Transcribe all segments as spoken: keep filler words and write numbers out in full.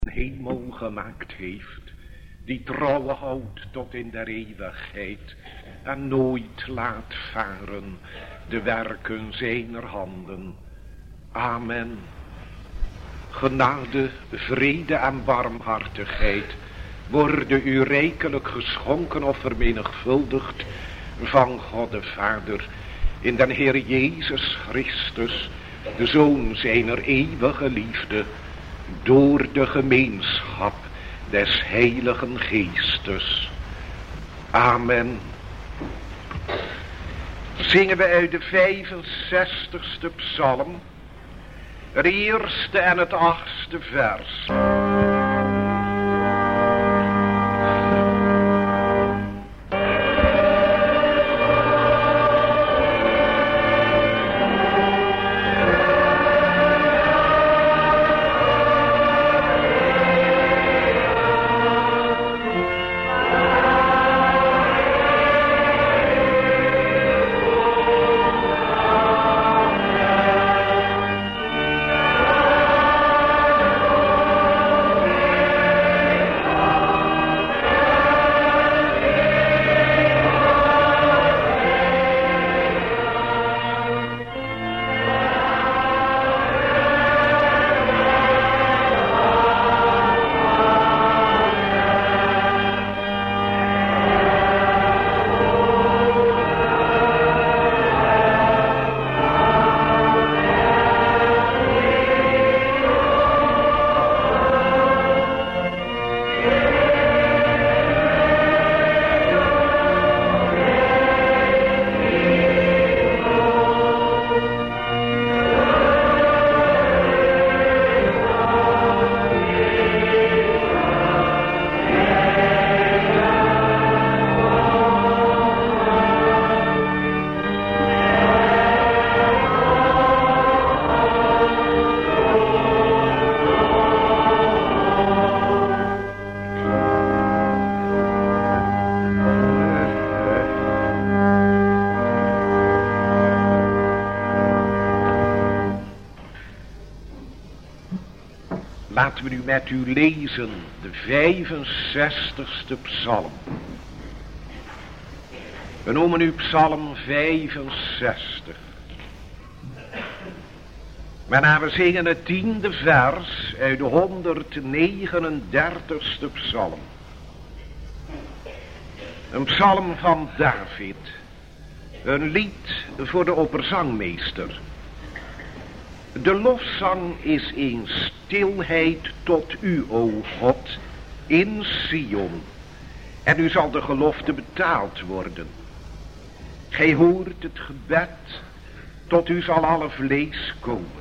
hemel gemaakt heeft, die trouwe houdt tot in der eeuwigheid en nooit laat varen de werken zijner handen. Amen. Genade, vrede en barmhartigheid worden u rijkelijk geschonken of vermenigvuldigd van God de Vader in den Heer Jezus Christus, de Zoon zijner eeuwige liefde, door de gemeenschap des Heiligen Geestes. Amen. Zingen we uit de vijfenzestigste psalm, het eerste en het achtste vers. Laten we nu met u lezen de vijfenzestigste psalm. We noemen u psalm vijfenzestig. Waarna we zingen het tiende vers uit de honderdnegenendertigste psalm. Een psalm van David. Een lied voor de opperzangmeester. De lofzang is in stilheid tot u, o God, in Sion. En u zal de gelofte betaald worden. Gij hoort het gebed, tot u zal alle vlees komen.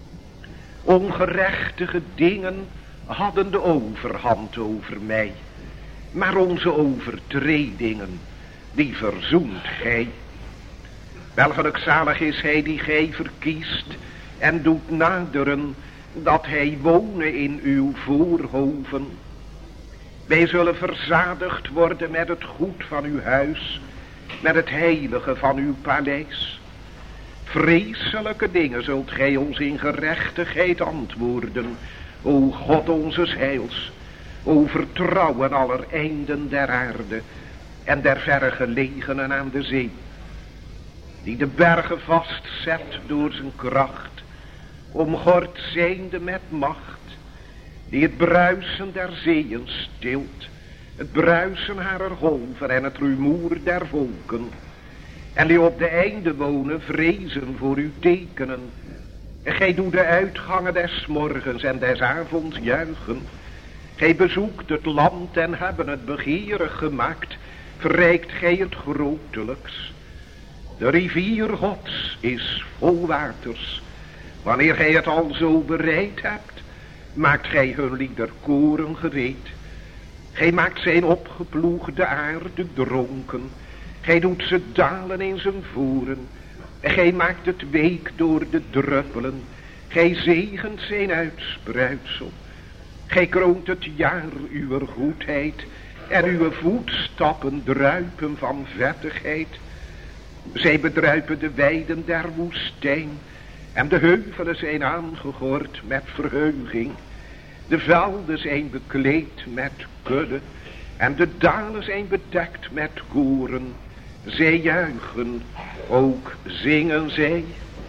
Ongerechtige dingen hadden de overhand over mij, maar onze overtredingen, die verzoent gij. Wel gelukzalig is hij die gij verkiest en doet naderen, dat hij wonen in uw voorhoven. Wij zullen verzadigd worden met het goed van uw huis, met het heilige van uw paleis. Vreselijke dingen zult gij ons in gerechtigheid antwoorden, o God onzes heils. O vertrouwen aller einden der aarde en der verre gelegenen aan de zee. Die de bergen vastzet door zijn kracht, omgord zijnde met macht, die het bruisen der zeeën stilt, het bruisen harer golven en het rumoer der volken, en die op de einde wonen vrezen voor uw tekenen. En gij doet de uitgangen des morgens en des avonds juichen. Gij bezoekt het land en hebben het begeerig gemaakt, verrijkt gij het grotelijks. De rivier Gods is vol waters. Wanneer gij het al zo bereid hebt, maakt gij hun liederkoren gereed. Gij maakt zijn opgeploegde aarde dronken. Gij doet ze dalen in zijn voeren. En gij maakt het week door de druppelen. Gij zegent zijn uitspruitsel. Gij kroont het jaar uw goedheid. En uw voetstappen druipen van vettigheid. Zij bedruipen de weiden der woestijn. En de heuvelen zijn aangegord met verheuging. De velden zijn bekleed met kudde en de dalen zijn bedekt met koren. Zij juichen, ook zingen zij.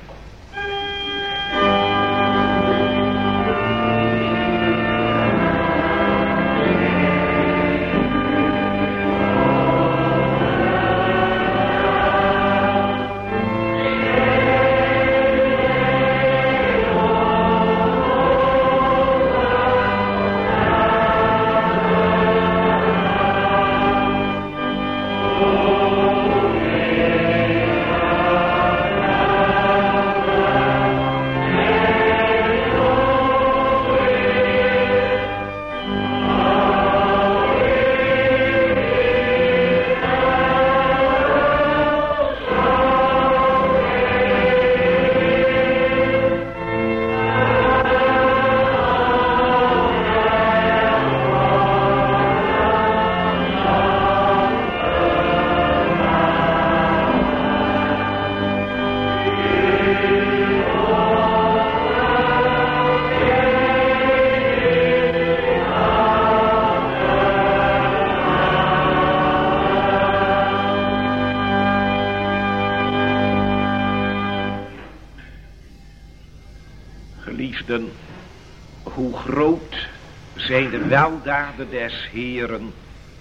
Geliefden, hoe groot zijn de weldaden des Heeren,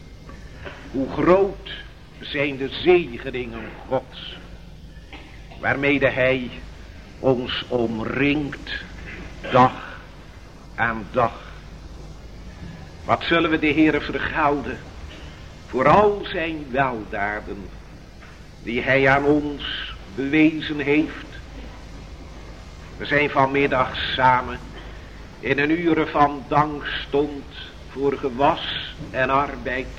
hoe groot zijn de zegeningen Gods, waarmede Hij ons omringt dag aan dag. Wat zullen we de Heere vergelden voor al zijn weldaden die Hij aan ons bewezen heeft. We zijn vanmiddag samen in een uren van dankstond voor gewas en arbeid,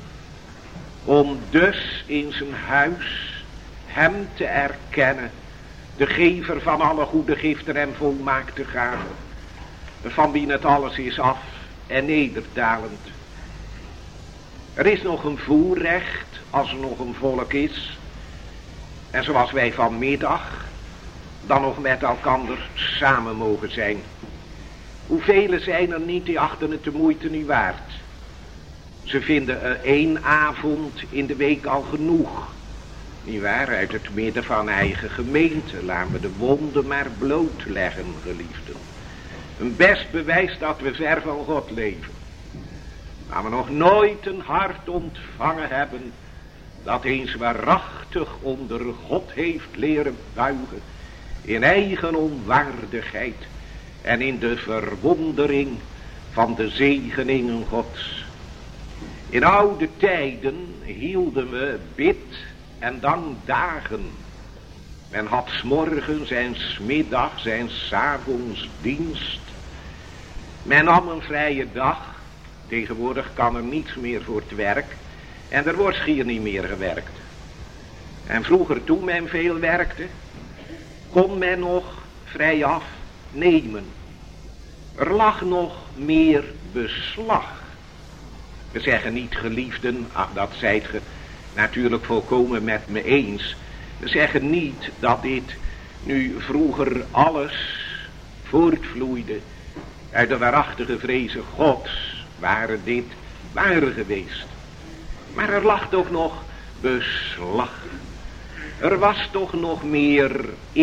om dus in zijn huis hem te erkennen, de gever van alle goede giften en volmaakte gaven, van wie het alles is af en nederdalend. Er is nog een voorrecht als er nog een volk is, en zoals wij vanmiddag dan nog met elkander samen mogen zijn. Hoeveel zijn er niet die achten het de moeite niet waard? Ze vinden er één avond in de week al genoeg. Niet waar, uit het midden van eigen gemeente. Laten we de wonden maar blootleggen, geliefden. Een best bewijs dat we ver van God leven. Maar we nog nooit een hart ontvangen hebben dat eens waarachtig onder God heeft leren buigen, in eigen onwaardigheid en in de verwondering van de zegeningen Gods. In oude tijden hielden we bid en dan dagen. Men had 's morgens en 's middags en 's avonds dienst. Men nam een vrije dag. Tegenwoordig kan er niets meer voor het werk en er wordt schier niet meer gewerkt. En vroeger, toen men veel werkte, kon men nog vrijaf nemen. Er lag nog meer beslag. We zeggen niet, geliefden, ach, dat zijt ge natuurlijk volkomen met me eens. We zeggen niet dat dit nu vroeger alles voortvloeide uit de waarachtige vrezen Gods, waren dit waren geweest. Maar er lag toch nog beslag. Er was toch nog meer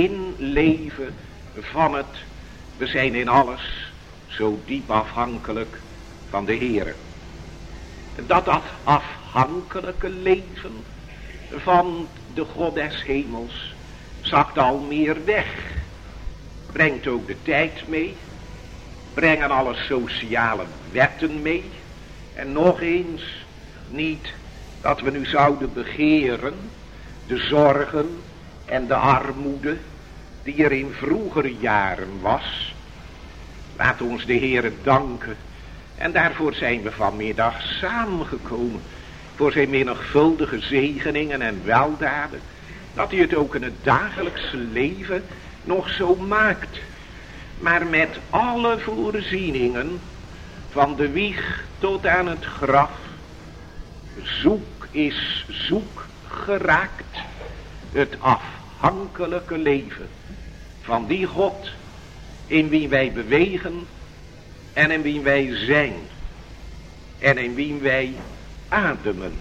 inleven van het, we zijn in alles zo diep afhankelijk van de Heere. Dat dat afhankelijke leven van de God des hemels zakt al meer weg. Brengt ook de tijd mee. Brengen alle sociale wetten mee. En nog eens, niet dat we nu zouden begeren de zorgen en de armoede die er in vroegere jaren was. Laat ons de Heere danken. En daarvoor zijn we vanmiddag samengekomen. Voor zijn menigvuldige zegeningen en weldaden. Dat hij het ook in het dagelijkse leven nog zo maakt. Maar met alle voorzieningen, van de wieg tot aan het graf. Zoek is zoek geraakt. Het afhankelijke leven van die God in wie wij bewegen en in wie wij zijn en in wie wij ademen.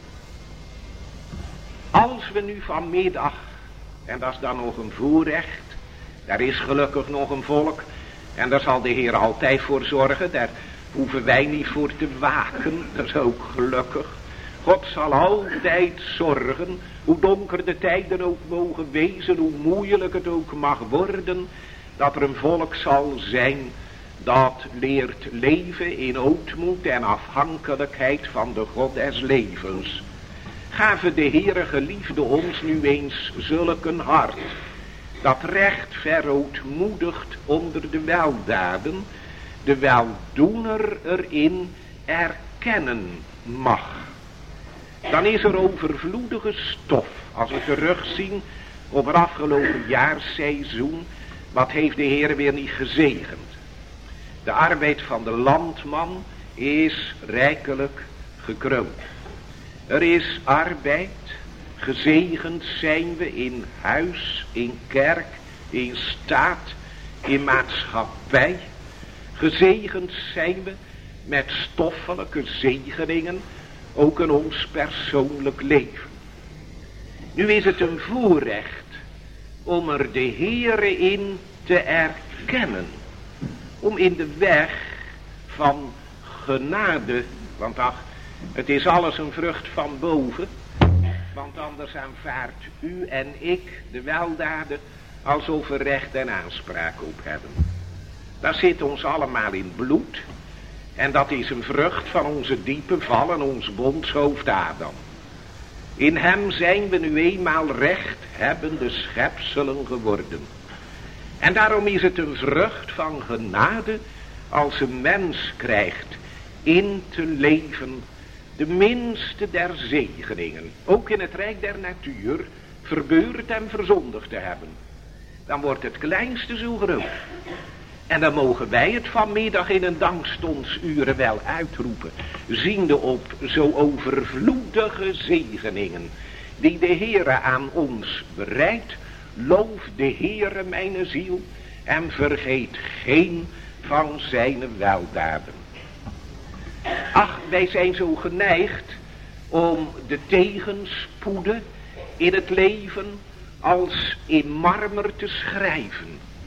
Als we nu vanmiddag, en dat is dan nog een voorrecht, daar is gelukkig nog een volk en daar zal de Heer altijd voor zorgen, daar hoeven wij niet voor te waken, dat is ook gelukkig. God zal altijd zorgen, hoe donker de tijden ook mogen wezen, hoe moeilijk het ook mag worden, dat er een volk zal zijn dat leert leven in ootmoed en afhankelijkheid van de God des levens. Gave de Heere geliefde ons nu eens zulk een hart, dat recht verootmoedigt onder de weldaden, de weldoener erin erkennen mag. Dan is er overvloedige stof, als we terugzien op het afgelopen jaarseizoen, wat heeft de Heer weer niet gezegend. De arbeid van de landman is rijkelijk gekroond. Er is arbeid, gezegend zijn we in huis, in kerk, in staat, in maatschappij. Gezegend zijn we met stoffelijke zegeningen, ook in ons persoonlijk leven. Nu is het een voorrecht om er de Heere in te erkennen. Om in de weg van genade, want ach, het is alles een vrucht van boven. Want anders aanvaardt u en ik de weldaden alsof we recht en aanspraak op hebben. Dat zit ons allemaal in bloed. En dat is een vrucht van onze diepe val en ons bondshoofd Adam. In hem zijn we nu eenmaal rechthebbende schepselen geworden. En daarom is het een vrucht van genade als een mens krijgt in te leven de minste der zegeningen, ook in het rijk der natuur, verbeurd en verzondigd te hebben. Dan wordt het kleinste zo groot. En dan mogen wij het vanmiddag in een dankstondsuren wel uitroepen, ziende op zo overvloedige zegeningen, die de Heere aan ons bereidt. Loof de Heere mijn ziel en vergeet geen van zijn weldaden. Ach, wij zijn zo geneigd om de tegenspoeden in het leven als in marmer te schrijven.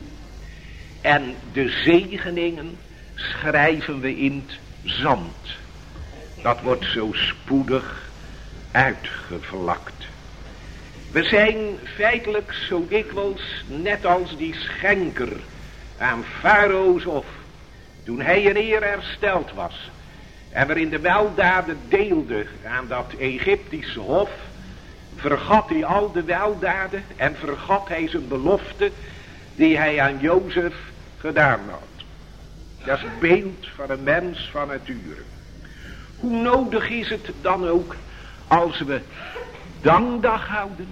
En de zegeningen schrijven we in het zand. Dat wordt zo spoedig uitgevlakt. We zijn feitelijk zo dikwijls net als die schenker aan Farao's hof, toen hij in eer hersteld was en waarin de weldaden deelde aan dat Egyptische hof, vergat hij al de weldaden en vergat hij zijn belofte die hij aan Jozef gedaan had. Dat is het beeld van een mens van nature. Hoe nodig is het dan ook als we dankdag houden,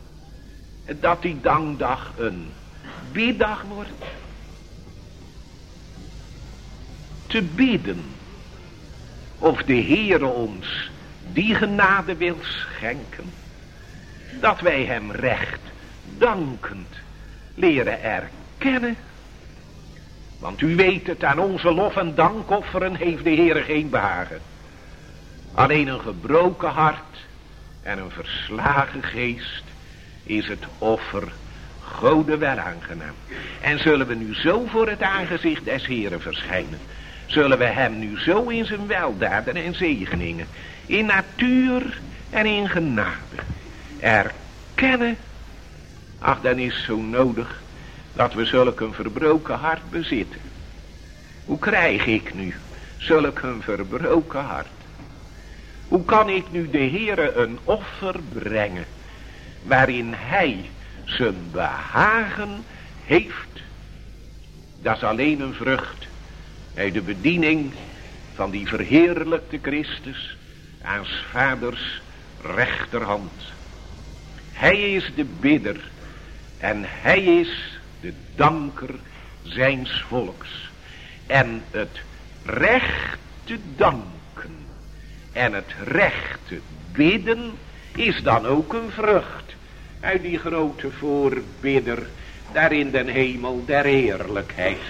dat die dankdag een biddag wordt. Te bidden of de Heere ons die genade wil schenken, dat wij hem recht dankend leren erkennen. Want u weet het, aan onze lof en dankofferen heeft de Heere geen behagen. Alleen een gebroken hart en een verslagen geest is het offer Gode wel aangenaam. En zullen we nu zo voor het aangezicht des Heeren verschijnen, zullen we hem nu zo in zijn weldaden en zegeningen, in natuur en in genade, erkennen. Ach, dan is zo nodig dat we zulk een verbroken hart bezitten. Hoe krijg ik nu zulk een verbroken hart? Hoe kan ik nu de Heere een offer brengen, waarin hij zijn behagen heeft? Dat is alleen een vrucht uit de bediening van die verheerlijkte Christus aan 's vaders rechterhand. Hij is de bidder en hij is de danker zijns volks. En het recht te danken en het recht te bidden is dan ook een vrucht uit die grote voorbidder daar in den hemel der heerlijkheid.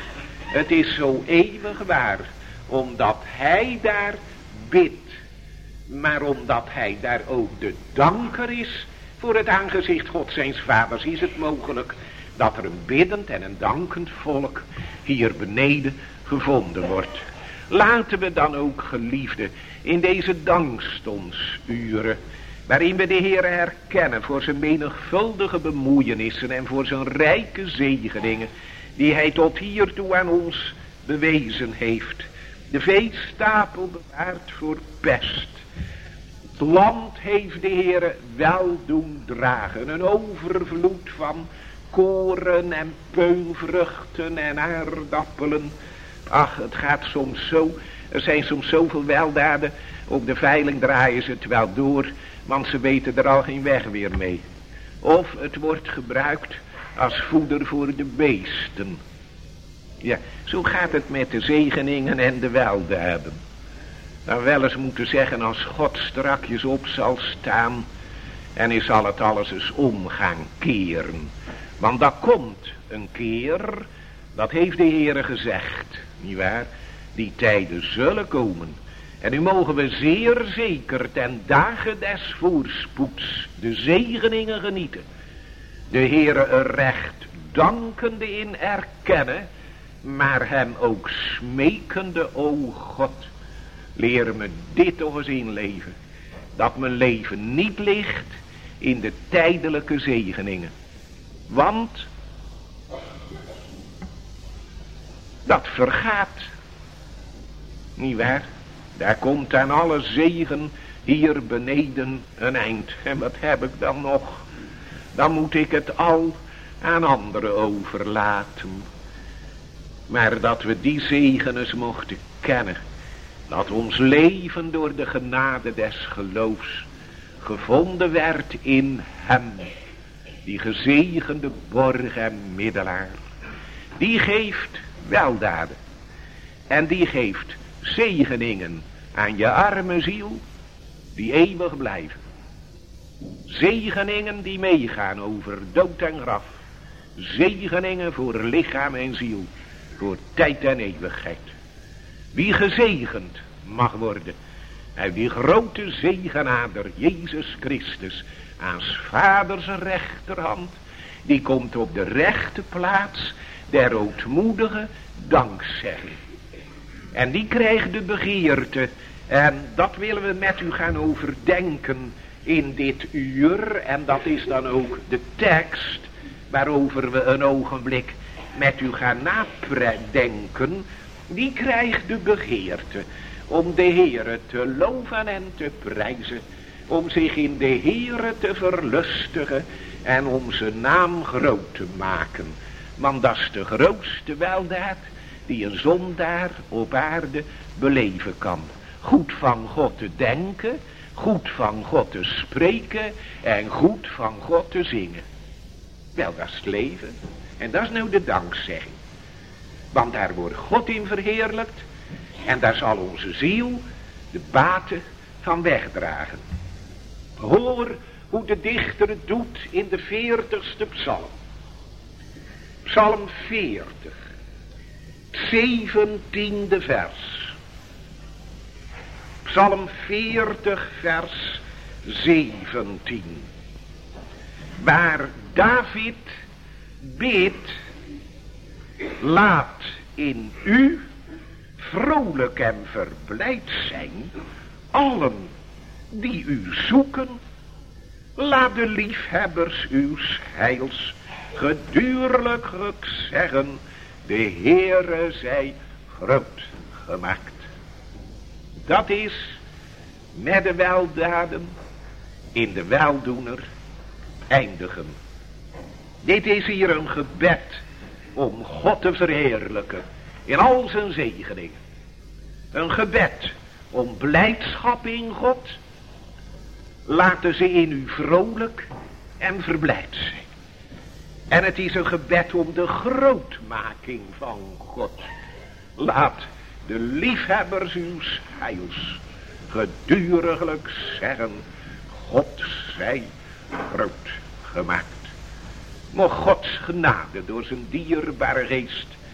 Het is zo eeuwig waar, omdat hij daar bidt. Maar omdat hij daar ook de danker is voor het aangezicht Gods zijns vaders, is het mogelijk dat er een biddend en een dankend volk hier beneden gevonden wordt. Laten we dan ook, geliefden, in deze dankstondsuren, waarin we de Heer herkennen voor zijn menigvuldige bemoeienissen en voor zijn rijke zegeningen, die hij tot hiertoe aan ons bewezen heeft. De veestapel bewaard voor pest. Het land heeft de Heer wel doen dragen. Een overvloed van koren en peunvruchten en aardappelen. Ach, het gaat soms zo. Er zijn soms zoveel weldaden. Op de veiling draaien ze het wel door, want ze weten er al geen weg weer mee. Of het wordt gebruikt als voeder voor de beesten. Ja, zo gaat het met de zegeningen en de weldaden. Dan wel eens moeten zeggen, als God strakjes op zal staan, en hij zal het alles eens om gaan keren. Want dat komt een keer, dat heeft de Heere gezegd, nietwaar? Die tijden zullen komen. En nu mogen we zeer zeker ten dagen des voorspoeds de zegeningen genieten. De Heere er recht dankende in erkennen, maar hem ook smekende, o God, leer me dit toch eens inleven. Dat mijn leven niet ligt in de tijdelijke zegeningen. Want dat vergaat. Niet waar? Daar komt aan alle zegen hier beneden een eind. En wat heb ik dan nog? Dan moet ik het al aan anderen overlaten. Maar dat we die zegen eens mochten kennen. Dat ons leven door de genade des geloofs gevonden werd in hem. Die gezegende borg en middelaar. Die geeft weldaden. En die geeft zegeningen aan je arme ziel. Die eeuwig blijven. Zegeningen die meegaan over dood en graf. Zegeningen voor lichaam en ziel. Voor tijd en eeuwigheid. Wie gezegend mag worden uit die grote zegenader Jezus Christus aan 's vaders rechterhand, die komt op de rechte plaats der ootmoedige dankzegging. En die krijgt de begeerte, en dat willen we met u gaan overdenken in dit uur, en dat is dan ook de tekst waarover we een ogenblik met u gaan nadenken. Die krijgt de begeerte om de Heere te loven en te prijzen, om zich in de Heere te verlustigen en om zijn naam groot te maken. Want dat is de grootste weldaad die een zondaar op aarde beleven kan. Goed van God te denken, goed van God te spreken en goed van God te zingen. Wel, dat is het leven. En dat is nou de dankzegging. Want daar wordt God in verheerlijkt. En daar zal onze ziel de baten van wegdragen. Hoor hoe de dichter het doet in de veertigste psalm. Psalm veertig. Zeventiende vers. Psalm veertig vers zeventien. Waar David bidt, laat in u vrolijk en verblijd zijn allen die u zoeken. Laat de liefhebbers uws heils gedurlijk zeggen, de Heere zij groot gemaakt. Dat is met de weldaden in de weldoener eindigen. Dit is hier een gebed om God te verheerlijken in al zijn zegeningen. Een gebed om blijdschap in God. Laten ze in u vrolijk en verblijd zijn. En het is een gebed om de grootmaking van God. Laat de liefhebbers uws heils geduriglijk zeggen, God zij groot gemaakt. Mocht Gods genade door zijn dierbare geest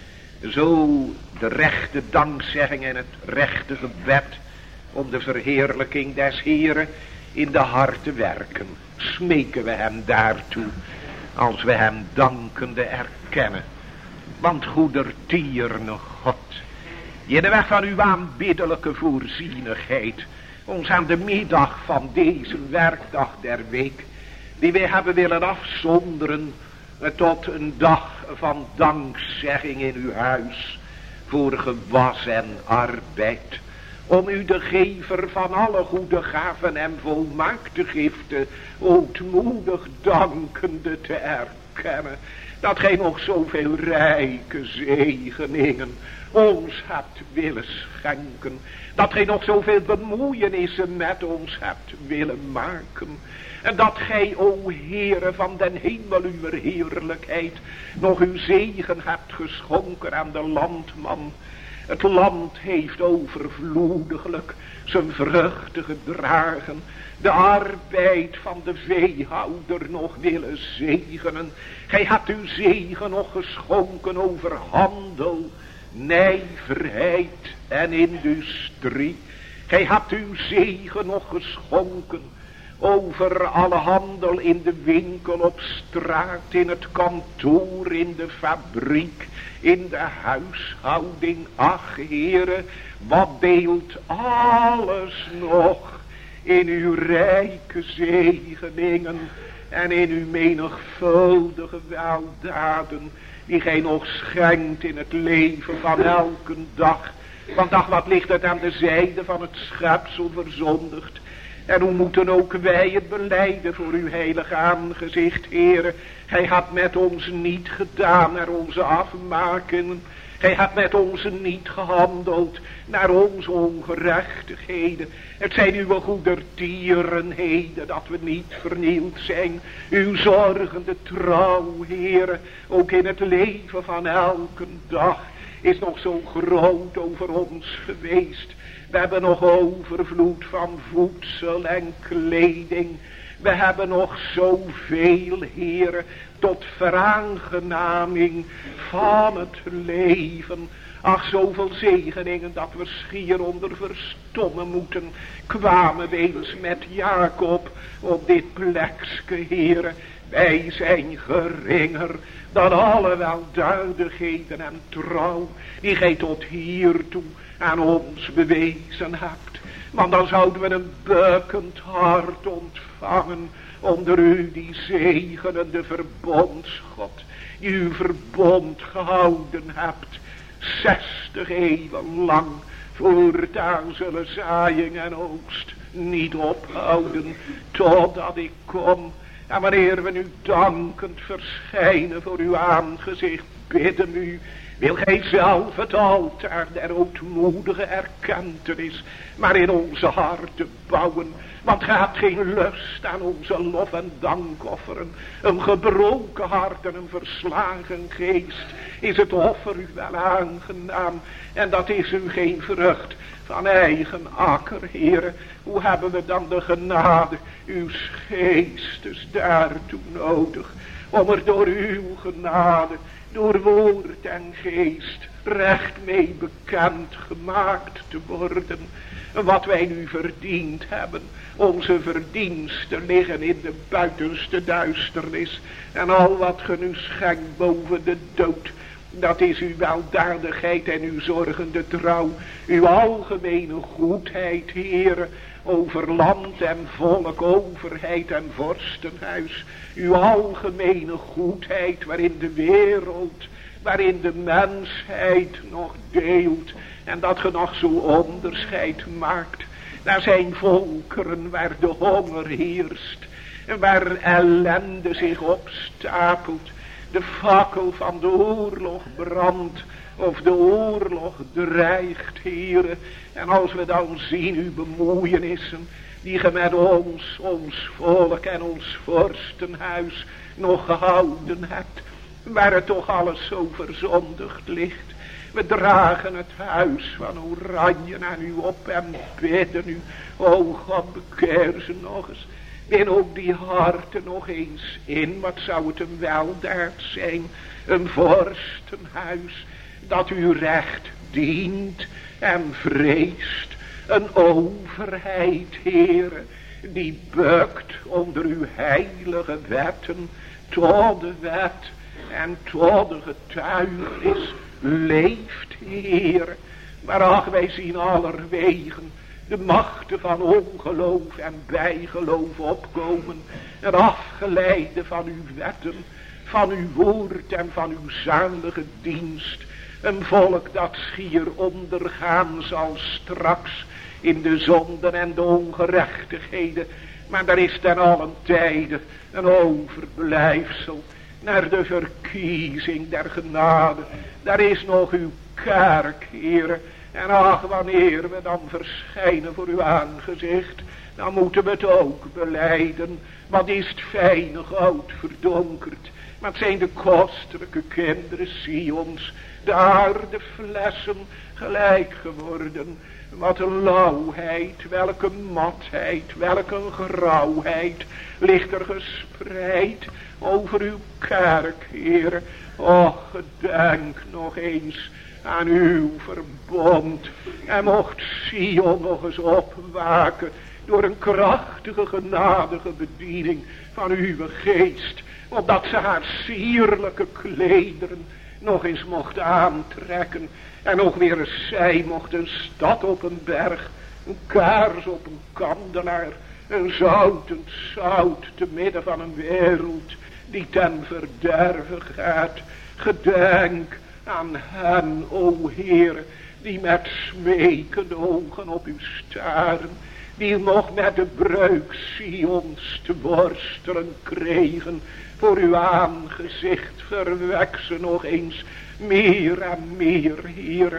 Zo de rechte dankzegging en het rechte gebed om de verheerlijking des Heeren in de harten werken. Smeken we hem daartoe, als we hem dankende erkennen. Want goedertierne God, die in de weg van uw aanbiddelijke voorzienigheid ons aan de middag van deze werkdag der week, die wij hebben willen afzonderen tot een dag van dankzegging in uw huis, voor gewas en arbeid, om u de gever van alle goede gaven en volmaakte giften ootmoedig dankende te erkennen, dat gij nog zoveel rijke zegeningen ons hebt willen schenken, dat gij nog zoveel bemoeienissen met ons hebt willen maken, en dat gij, o Heere van den hemel uw heerlijkheid, nog uw zegen hebt geschonken aan de landman. Het land heeft overvloediglijk zijn vruchten gedragen, de arbeid van de veehouder nog willen zegenen. Gij hebt uw zegen nog geschonken over handel, nijverheid en industrie. Gij hebt uw zegen nog geschonken over alle handel in de winkel, op straat, in het kantoor, in de fabriek, in de huishouding. Ach, Heere, wat deelt alles nog in uw rijke zegeningen en in uw menigvuldige weldaden, die gij nog schenkt in het leven van elke dag. Want ach, wat ligt het aan de zijde van het schepsel verzondigd. En hoe moeten ook wij het belijden voor uw heilige aangezicht, Heere. Gij hebt met ons niet gedaan naar onze afmakingen. Gij hebt met ons niet gehandeld naar onze ongerechtigheden. Het zijn uw goedertierenheden dat we niet vernield zijn. Uw zorgende trouw, Heere, ook in het leven van elke dag, is nog zo groot over ons geweest. We hebben nog overvloed van voedsel en kleding. We hebben nog zoveel, Heere, tot veraangenaming van het leven. Ach, zoveel zegeningen dat we schier onder verstommen moeten. Kwamen we eens met Jacob op dit plekske, Heere. Wij zijn geringer dan alle welduidigheden en trouw die gij tot hiertoe aan ons bewezen hebt. Want dan zouden we een bukkend hart ontvangen onder u, die zegenende verbondsgod, die uw verbond gehouden hebt, zestig eeuwen lang. Voortaan zullen zaaiing en oogst niet ophouden, totdat ik kom. En wanneer we nu dankend verschijnen voor uw aangezicht, bidden u, wil gij zelf het altaar der ootmoedige erkentenis maar in onze harten bouwen. Want gij hebt geen lust aan onze lof en dankofferen. Een gebroken hart en een verslagen geest is het offer u wel aangenaam. En dat is u geen vrucht van eigen akker, Heere. Hoe hebben we dan de genade uw geestes daartoe nodig, om er door uw genade, door woord en geest, recht mee bekend gemaakt te worden. Wat wij nu verdiend hebben, onze verdiensten liggen in de buitenste duisternis. En al wat ge nu schenkt boven de dood, dat is uw weldadigheid en uw zorgende trouw, uw algemene goedheid, Heere, over land en volk, overheid en vorstenhuis. Uw algemene goedheid waarin de wereld, waarin de mensheid nog deelt. En dat ge nog zo onderscheid maakt. Daar zijn volkeren waar de honger heerst. En waar ellende zich opstapelt. De fakkel van de oorlog brandt. Of de oorlog dreigt, Heere. En als we dan zien uw bemoeienissen, die ge met ons, ons volk en ons vorstenhuis nog gehouden hebt. Waar het toch alles zo verzondigd ligt. We dragen het huis van Oranje aan u op en bidden u. O God, bekeer ze nog eens. En ook die harten nog eens in. Wat zou het een weldaad zijn. Een vorstenhuis dat u recht dient en vreest. Een overheid, Heere, die bukt onder uw heilige wetten, tot de wet en tot de getuigenis leeft, Heere. Maar ach, wij zien allerwegen de machten van ongeloof en bijgeloof opkomen, en afgeleide van uw wetten, van uw woord en van uw zalige dienst. Een volk dat schier ondergaan zal straks in de zonden en de ongerechtigheden. Maar er is ten allen tijde een overblijfsel naar de verkiezing der genade. Daar is nog uw kerk, Heere. En ach, wanneer we dan verschijnen voor uw aangezicht, dan moeten we het ook belijden. Wat is het fijne goud verdonkerd, maar het zijn de kostelijke kinderen Sions, de aarde flessen gelijk geworden. Wat een lauwheid, welke matheid, welke grauwheid ligt er gespreid over uw kerk, Heere. Och, gedenk nog eens aan uw verbond. En mocht Sion nog eens opwaken door een krachtige, genadige bediening van uw geest, opdat ze haar sierlijke klederen nog eens mocht aantrekken. En nog weer eens zij mocht een stad op een berg, een kaars op een kandelaar, een zoutend zout te midden van een wereld die ten verderve gaat. Gedenk aan hen, o Heere, die met smekende ogen op u staren, die nog met de breuk Sions te worstelen kregen. Voor uw aangezicht verwek ze nog eens meer en meer, Heere,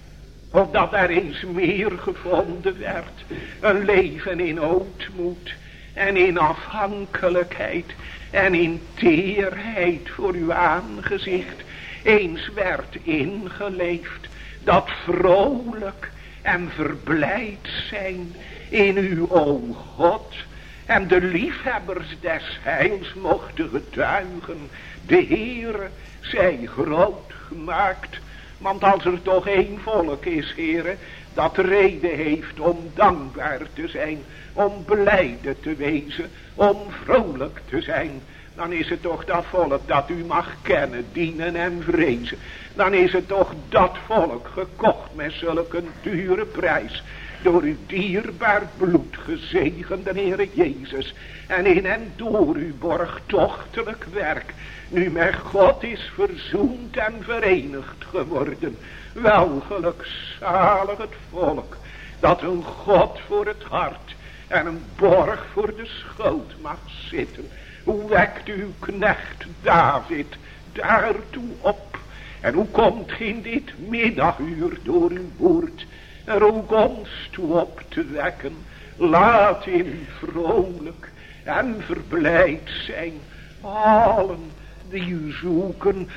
opdat er eens meer gevonden werd. Een leven in ootmoed en in afhankelijkheid en in teerheid voor uw aangezicht eens werd ingeleefd, dat vrolijk en verblijd zijn in u, o God, en de liefhebbers des heils mochten getuigen, de Heere zij groot gemaakt. Want als er toch één volk is, Heere, dat reden heeft om dankbaar te zijn, om blijde te wezen, om vrolijk te zijn, dan is het toch dat volk dat u mag kennen, dienen en vrezen. Dan is het toch dat volk gekocht met zulke dure prijs, door uw dierbaar bloed gezegende Heere Jezus, en in en door uw borgtochtelijk werk nu met God is verzoend en verenigd geworden. Wel gelukzalig het volk dat een God voor het hart en een borg voor de schoot mag zitten. Hoe wekt uw knecht David daartoe op? En hoe komt in dit middaguur door uw woord er ook ons toe op te wekken? Laat in u vrolijk en verblijd zijn allen die u zoeken.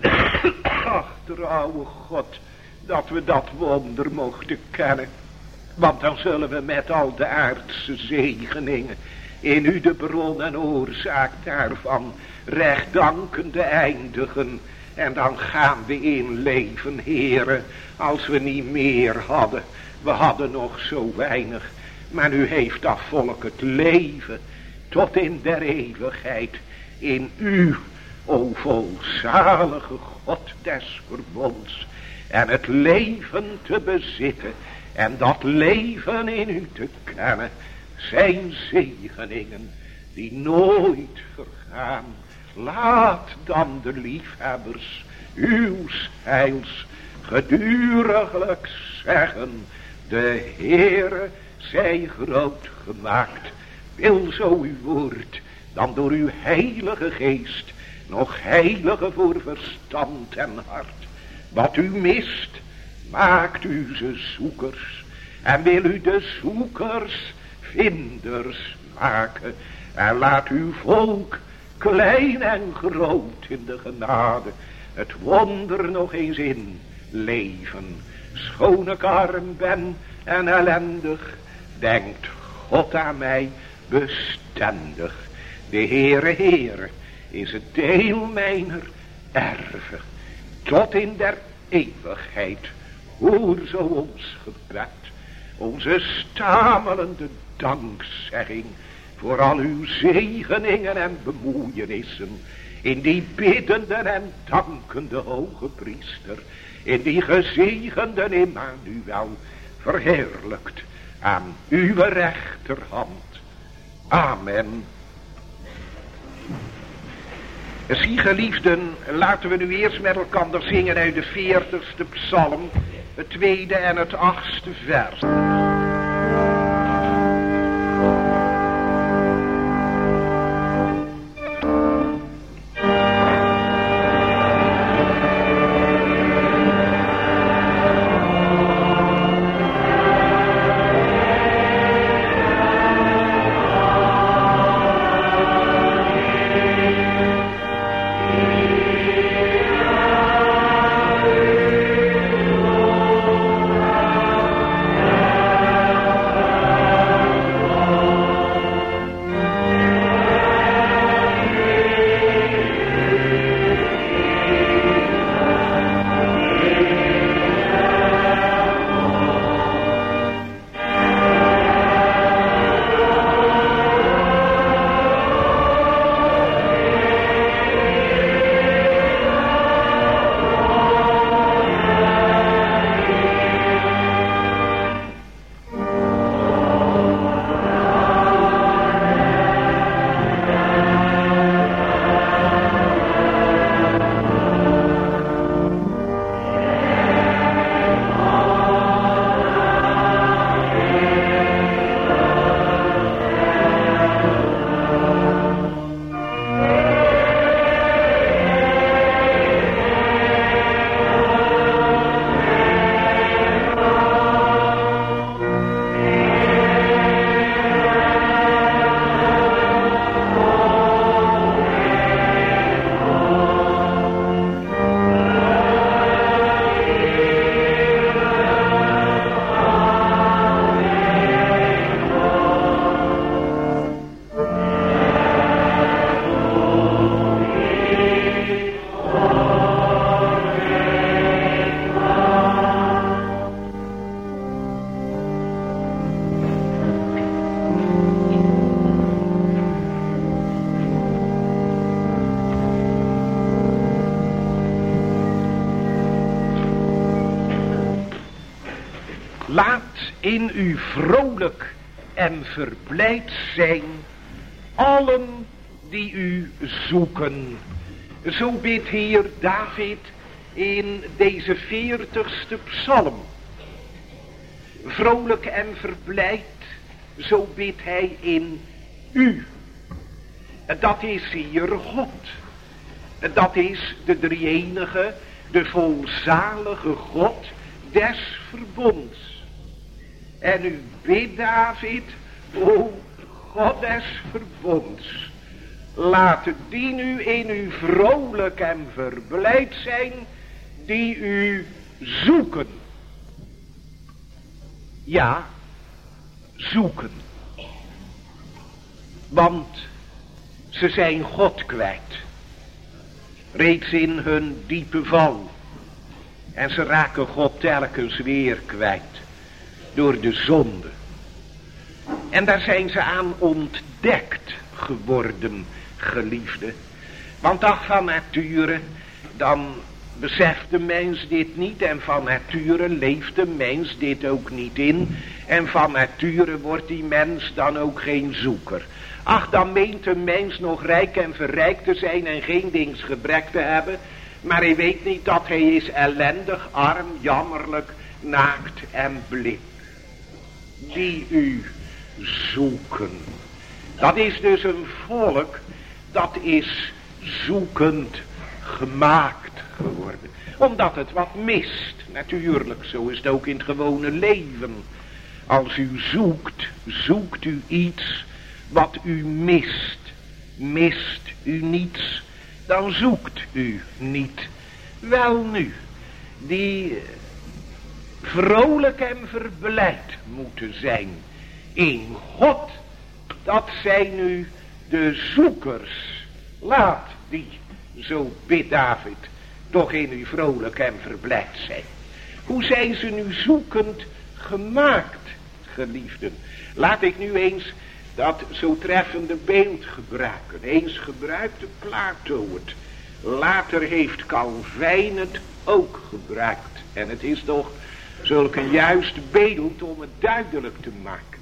Ach, trouwe God, dat we dat wonder mochten kennen. Want dan zullen we met al de aardse zegeningen in u de bron en oorzaak daarvan recht dankende eindigen. En dan gaan we in leven, Heere, als we niet meer hadden. We hadden nog zo weinig, maar u heeft dat volk het leven tot in der eeuwigheid in u, o volzalige God des verbonds, en het leven te bezitten en dat leven in u te kennen, zijn zegeningen die nooit vergaan. Laat dan de liefhebbers uws heils geduriglijk zeggen, de Heere zij groot gemaakt. Wil zo uw woord dan door uw heilige geest nog heilige voor verstand en hart. Wat u mist, maakt u ze zoekers, en wil u de zoekers vinders maken. En laat uw volk klein en groot in de genade het wonder nog eens in leven. Schoon ik arm ben en ellendig, denkt God aan mij bestendig. De Heere, Heere, is het deel mijner erven, tot in der eeuwigheid. Hoor zo ons gebed, onze stamelende dankzegging voor al uw zegeningen en bemoeienissen, in die biddende en dankende hoge priester, in die gezegende Emmanuel, verheerlijkt aan uw rechterhand. Amen. Zie geliefden, laten we nu eerst met elkaar zingen uit de veertigste psalm, het tweede en het achtste vers. Laat in u vrolijk en verblijd zijn allen die u zoeken. Zo bidt Heer David in deze veertigste psalm. Vrolijk en verblijd, zo bidt hij in u. Dat is hier God. Dat is de drie-enige, de volzalige God des verbonds. En u bidt David, o God des verbonds, laat die nu in u vrolijk en verblijd zijn, die u zoeken. Ja, zoeken. Want ze zijn God kwijt. Reeds in hun diepe val. En ze raken God telkens weer kwijt. Door de zonde. En daar zijn ze aan ontdekt geworden, geliefde. Want ach, van nature, dan beseft de mens dit niet. En van nature leeft de mens dit ook niet in. En van nature wordt die mens dan ook geen zoeker. Ach, dan meent de mens nog rijk en verrijkt te zijn en geen dingsgebrek te hebben. Maar hij weet niet dat hij is ellendig, arm, jammerlijk, naakt en blind. Die u zoeken. Dat is dus een volk, dat is zoekend gemaakt geworden. Omdat het wat mist. Natuurlijk, zo is het ook in het gewone leven. Als u zoekt, zoekt u iets wat u mist. Mist u niets, dan zoekt u niet. Welnu, die vrolijk en verblijd moeten zijn in God, dat zijn nu de zoekers. Laat die, zo bidt David, toch in u vrolijk en verblijd zijn. Hoe zijn ze nu zoekend gemaakt, geliefden? Laat ik nu eens dat zo treffende beeld gebruiken. Eens gebruikte Plato het. Later heeft Calvijn het ook gebruikt. En het is toch zulk een juist beeld om het duidelijk te maken.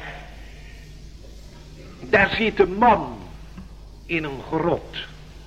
Daar zit een man in een grot.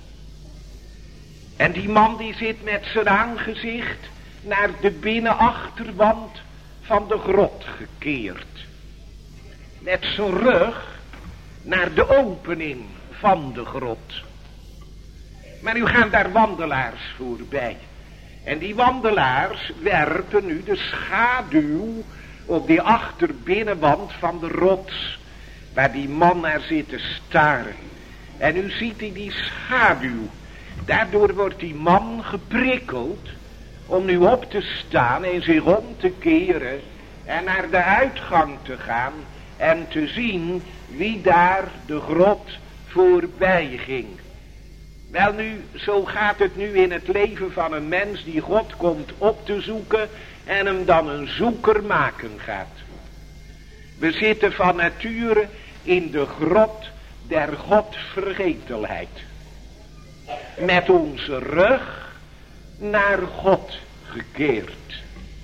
En die man die zit met zijn aangezicht naar de binnenachterwand van de grot gekeerd. Met zijn rug naar de opening van de grot. Maar nu gaan daar wandelaars voorbij. En die wandelaars werpen nu de schaduw op die achterbinnenwand van de rots, waar die man naar zit te staren. En nu ziet hij die schaduw. Daardoor wordt die man geprikkeld om nu op te staan en zich om te keren en naar de uitgang te gaan en te zien wie daar de grot voorbij ging. Wel nu, zo gaat het nu in het leven van een mens die God komt op te zoeken en hem dan een zoeker maken gaat. We zitten van nature in de grot der Godvergetelheid. Met onze rug naar God gekeerd.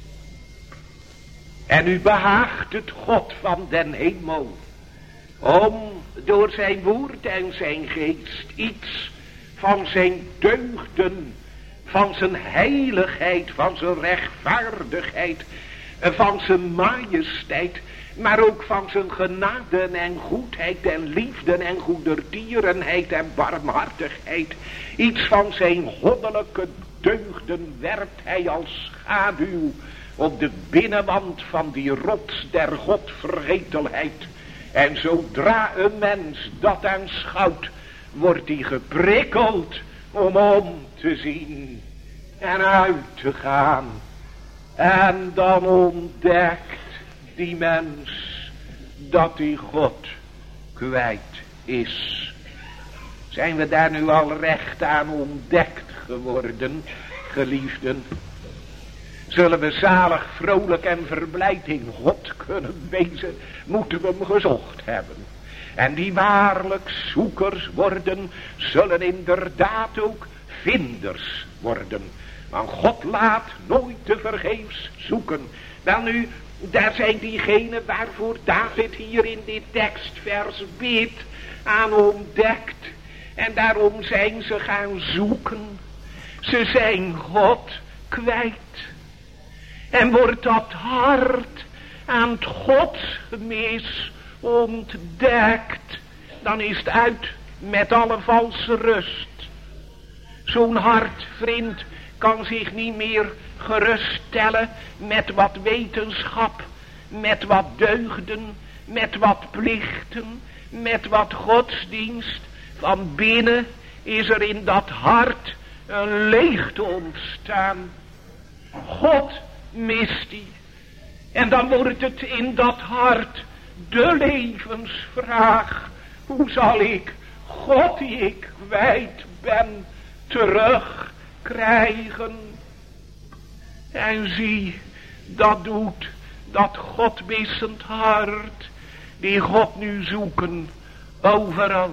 En nu behaagt het God van den hemel om door zijn woord en zijn geest iets van zijn deugden, van zijn heiligheid, van zijn rechtvaardigheid, van zijn majesteit, maar ook van zijn genade en goedheid en liefde en goedertierenheid en barmhartigheid. Iets van zijn goddelijke deugden werpt hij als schaduw op de binnenwand van die rots der Godvergetelheid. En zodra een mens dat aanschouwt, wordt hij geprikkeld om om te zien en uit te gaan. En dan ontdekt die mens dat die God kwijt is. Zijn we daar nu al recht aan ontdekt geworden, geliefden? Zullen we zalig, vrolijk en verblijd in God kunnen wezen, moeten we hem gezocht hebben. En die waarlijk zoekers worden, zullen inderdaad ook vinders worden. Want God laat nooit te vergeefs zoeken. Wel nu, daar zijn diegenen waarvoor David hier in dit tekstvers bidt aan ontdekt. En daarom zijn ze gaan zoeken. Ze zijn God kwijt. En wordt dat hart aan het godsgemis ontdekt, dan is het uit met alle valse rust. Zo'n hart, vriend, kan zich niet meer geruststellen met wat wetenschap, met wat deugden, met wat plichten, met wat godsdienst. Van binnen is er in dat hart een leegte ontstaan. God mist die. En dan wordt het in dat hart de levensvraag. Hoe zal ik God die ik kwijt ben terugkrijgen? En zie, dat doet dat Godmissend hart, die God nu zoeken overal.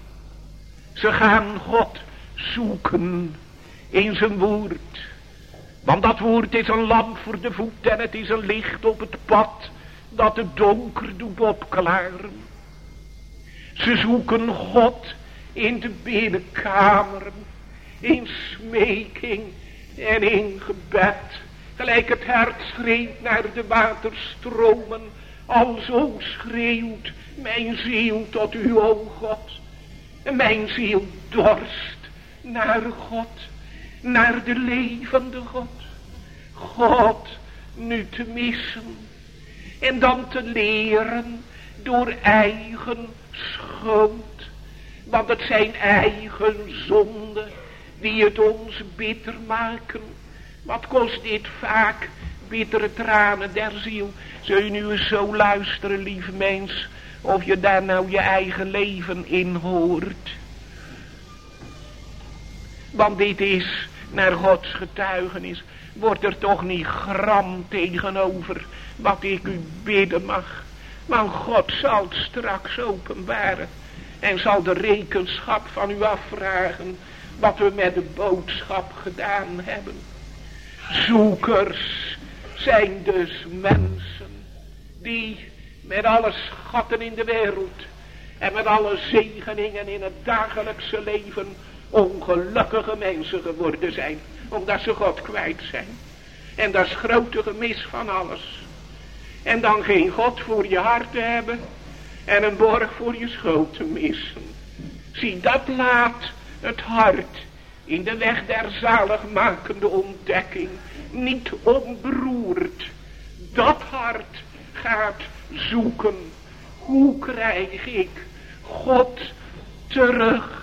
Ze gaan God zoeken in zijn woord. Want dat woord is een lamp voor de voet en het is een licht op het pad dat het donker doet opklaren. Ze zoeken God in de binnenkameren, in smeking en in gebed. Gelijk het hart schreeuwt naar de waterstromen, alzo schreeuwt mijn ziel tot u, o God. En mijn ziel dorst naar God, naar de levende God. God nu te missen en dan te leren door eigen schuld. Want het zijn eigen zonden die het ons bitter maken. Wat kost dit vaak, bittere tranen der ziel. Zul je nu eens zo luisteren, lieve mens, of je daar nou je eigen leven in hoort. Want dit is naar Gods getuigenis, wordt er toch niet gram tegenover wat ik u bidden mag. Want God zal het straks openbaren en zal de rekenschap van u afvragen wat we met de boodschap gedaan hebben. Zoekers zijn dus mensen die met alle schatten in de wereld en met alle zegeningen in het dagelijkse leven ongelukkige mensen geworden zijn, omdat ze God kwijt zijn. En dat is het grote gemis van alles. En dan geen God voor je hart te hebben en een borg voor je schoot te missen. Zie, dat laat het hart in de weg der zaligmakende ontdekking niet onberoerd. Dat hart gaat zoeken. Hoe krijg ik God terug?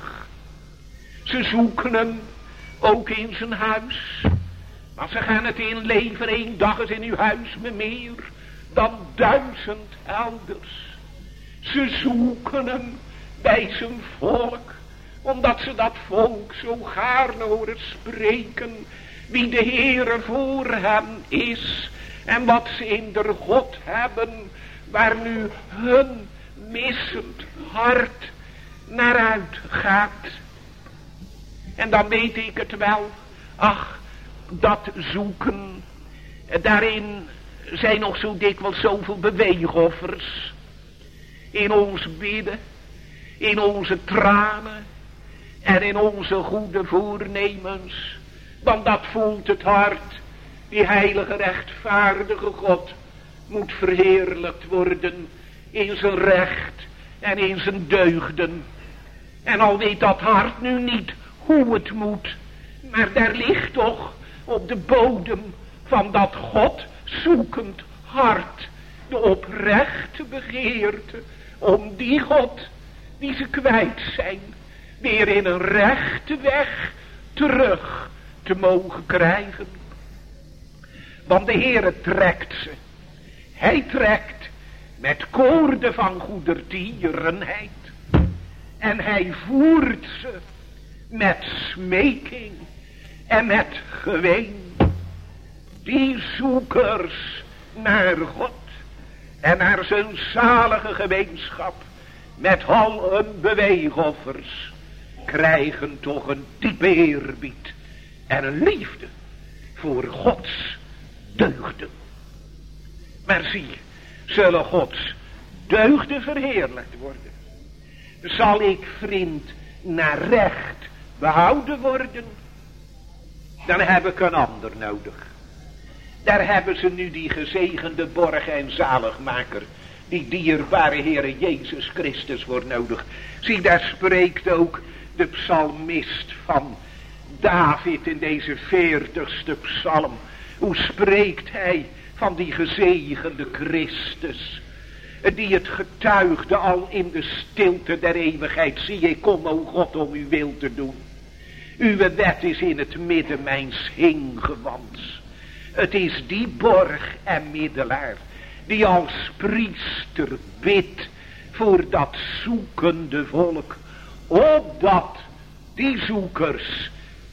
Ze zoeken hem ook in zijn huis. Maar ze gaan het inleveren. Één dag is in uw huis me meer dan duizend elders. Ze zoeken hem bij zijn volk. Omdat ze dat volk zo gaarne horen spreken. Wie de Heere voor hen is. En wat ze in der God hebben. Waar nu hun missend hart naar uitgaat. En dan weet ik het wel. Ach, dat zoeken. Daarin zijn nog zo dikwijls zoveel beweegoffers. In ons bidden. In onze tranen. En in onze goede voornemens. Want dat voelt het hart. Die heilige rechtvaardige God moet verheerlijkt worden. In zijn recht. En in zijn deugden. En al weet dat hart nu niet hoe het moet. Maar daar ligt toch op de bodem van dat God zoekend hart. De oprechte begeerte om die God die ze kwijt zijn. Weer in een rechte weg terug te mogen krijgen. Want de Heere trekt ze. Hij trekt met koorden van goedertierenheid. En hij voert ze met smeking en met geween. Die zoekers naar God en naar zijn zalige gemeenschap met al hun beweegoffers krijgen toch een diepe eerbied en een liefde voor Gods deugden. Maar zie, zullen Gods deugden verheerlijkt worden? Zal ik, vriend, naar recht behouden worden? Dan heb ik een ander nodig. Daar hebben ze nu die gezegende borg en zaligmaker, die dierbare Heere Jezus Christus voor nodig. Zie, daar spreekt ook de psalmist van David in deze veertigste psalm. Hoe spreekt hij van die gezegende Christus, die het getuigde al in de stilte der eeuwigheid. Zie, ik kom, o God, om uw wil te doen. Uw wet is in het midden mijns hingewands. Het is die borg en middelaar die als priester bidt voor dat zoekende volk, opdat die zoekers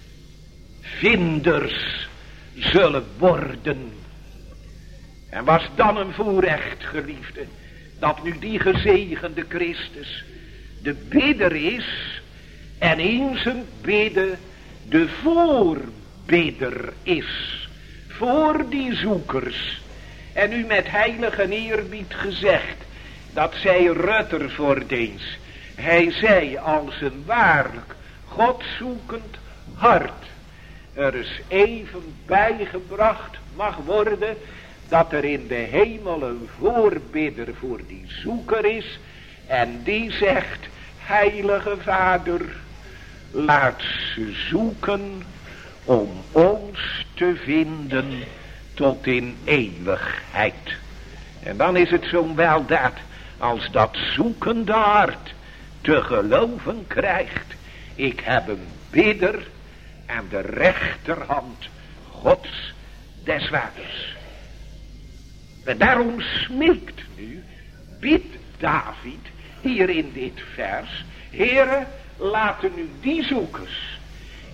vinders zullen worden. En was dan een voorrecht, geliefde, dat nu die gezegende Christus de bidder is en in zijn bidden de voorbidder is voor die zoekers. En u met heilige eerbied gezegd dat zij Rutter voor eens. Hij zei als een waarlijk Godzoekend hart er is even bijgebracht mag worden dat er in de hemel een voorbidder voor die zoeker is en die zegt: Heilige Vader, laat ze zoeken om ons te vinden tot in eeuwigheid. En dan is het zo'n weldaad als dat zoekende hart te geloven krijgt: ik heb een bidder aan de rechterhand Gods des Vaders. En daarom smeekt nu, bidt David hier in dit vers: Heere, laten nu die zoekers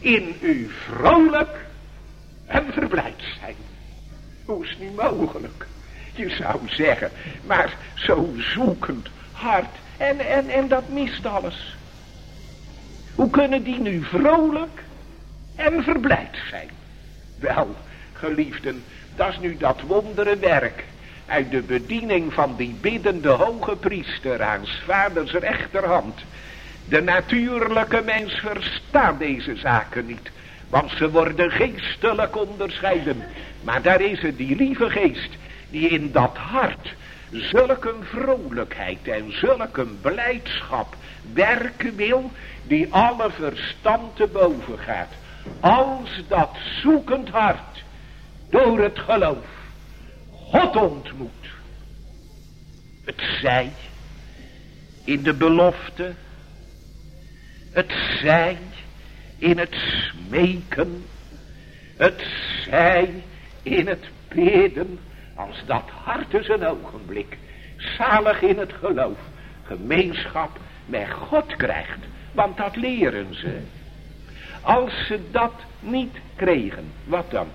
in u vrolijk en verblijd zijn. Hoe is het nu mogelijk? Je zou zeggen, maar zo zoekend hart en, en, en dat mist alles. Hoe kunnen die nu vrolijk en verblijd zijn? Wel, geliefden, dat is nu dat wondere werk uit de bediening van die biddende hoge priester aan 's vaders rechterhand. De natuurlijke mens verstaat deze zaken niet, want ze worden geestelijk onderscheiden. Maar daar is het die lieve geest die in dat hart zulke vrolijkheid en zulke blijdschap werken wil, die alle verstand te boven gaat. Als dat zoekend hart door het geloof God ontmoet. Het zij in de belofte, het zij in het smeken, het zij in het bidden, als dat hart eens een ogenblik zalig in het geloof gemeenschap met God krijgt, want dat leren ze. Als ze dat niet kregen, wat dan?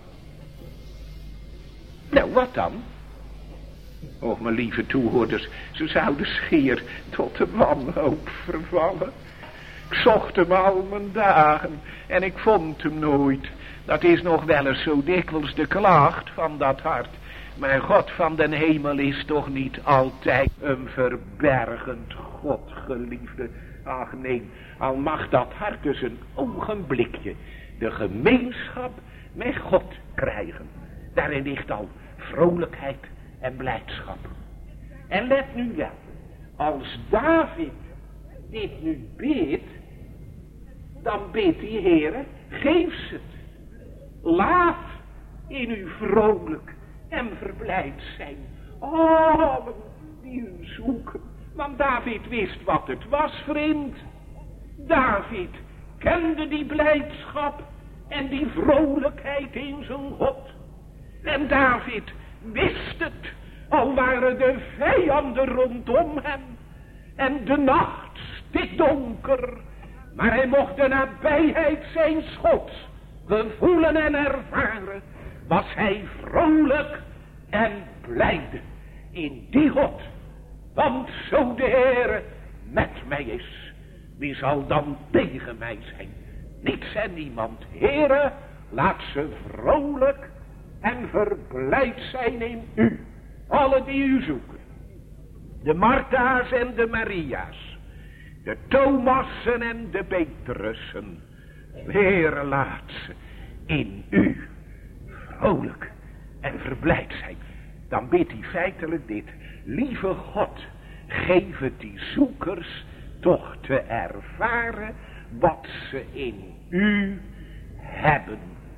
Nou, wat dan? Och, mijn lieve toehoorders, ze zouden schier tot de wanhoop vervallen. Ik zocht hem al mijn dagen en ik vond hem nooit. Dat is nog wel eens zo dikwijls de klacht van dat hart. Maar God van den hemel is toch niet altijd een verbergend God, geliefde. Ach nee, al mag dat hart dus een ogenblikje de gemeenschap met God krijgen. Daarin ligt al vrolijkheid en blijdschap. En let nu wel, als David dit nu bidt, dan bidt die Heere, geef ze het. Laat in u vrolijk en verblijd zijn. Allen die u zoeken. Want David wist wat het was, vriend. David kende die blijdschap en die vrolijkheid in zijn God. En David wist het, al waren de vijanden rondom hem. En de nacht stikdonker. Maar hij mocht de nabijheid zijn Gods bevoelen en ervaren. Was hij vrolijk en blijde in die God. Want zo de Heere met mij is, wie zal dan tegen mij zijn? Niets en niemand. Heere, laat ze vrolijk en verblijd zijn in u. Alle die u zoeken. De Martha's en de Maria's. De Thomassen en de Petrussen. Heere, laat ze in u vrolijk en verblijd zijn. Dan bidt hij feitelijk dit. Lieve God, geef het die zoekers toch te ervaren wat ze in u hebben.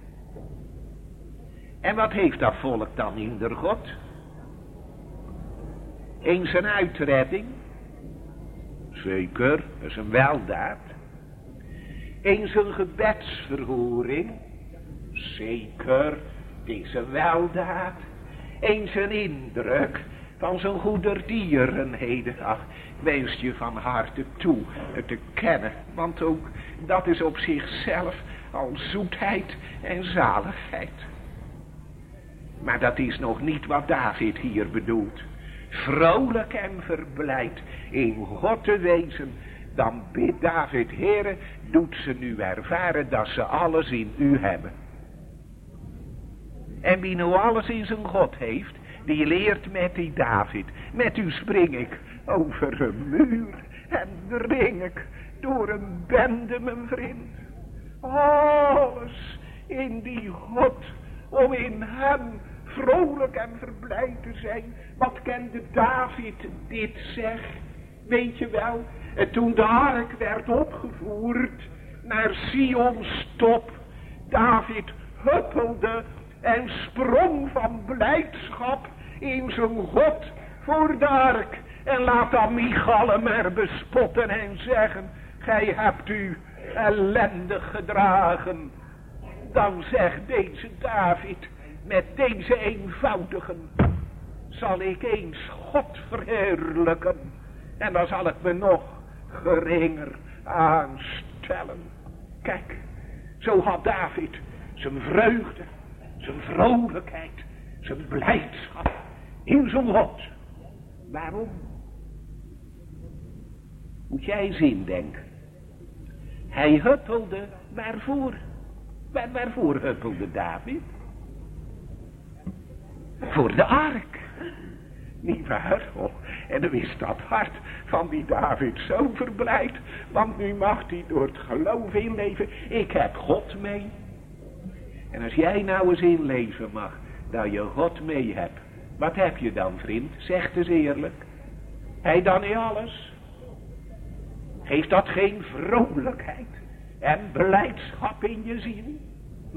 En wat heeft dat volk dan in der God? Eens een uitredding. Zeker, dat is een weldaad. Eens een gebedsverhoring. Zeker, het is een weldaad. Eens een indruk van zijn goederdierenheden. Ach, ik wens je van harte toe het te kennen. Want ook dat is op zichzelf al zoetheid en zaligheid. Maar dat is nog niet wat David hier bedoelt. Vrolijk en verblijd in God te wezen. Dan bidt David, Heere, doet ze nu ervaren dat ze alles in u hebben. En wie nou alles in zijn God heeft, die leert met die David. Met u spring ik over een muur en dring ik door een bende, mijn vriend. Alles in die God, om in hem vrolijk en verblijd te zijn. Wat kende David dit zeg? Weet je wel, toen de ark werd opgevoerd naar Sion's top, David huppelde en sprong van blijdschap in zijn God voor de ark. En laat dan Michal hem er bespotten en zeggen, gij hebt u ellendig gedragen. Dan zegt deze David met deze eenvoudigen, zal ik eens God verheerlijken. En dan zal ik me nog geringer aanstellen. Kijk, Zo had David zijn vreugde, zijn vrolijkheid, zijn blijdschap in zijn God. Waarom? Moet jij eens indenken. Hij huppelde, waarvoor? Waar, waarvoor huppelde David? Voor de ark. Niet waar? Oh, en dan is dat hart van die David zo verblijd. Want nu mag hij door het geloof inleven. Ik heb God mee. En als jij nou eens inleven mag dat je God mee hebt. Wat heb je dan, vriend? Zeg eens eerlijk. Hij dan niet alles? Geeft dat geen vrolijkheid en blijdschap in je ziel? Hm?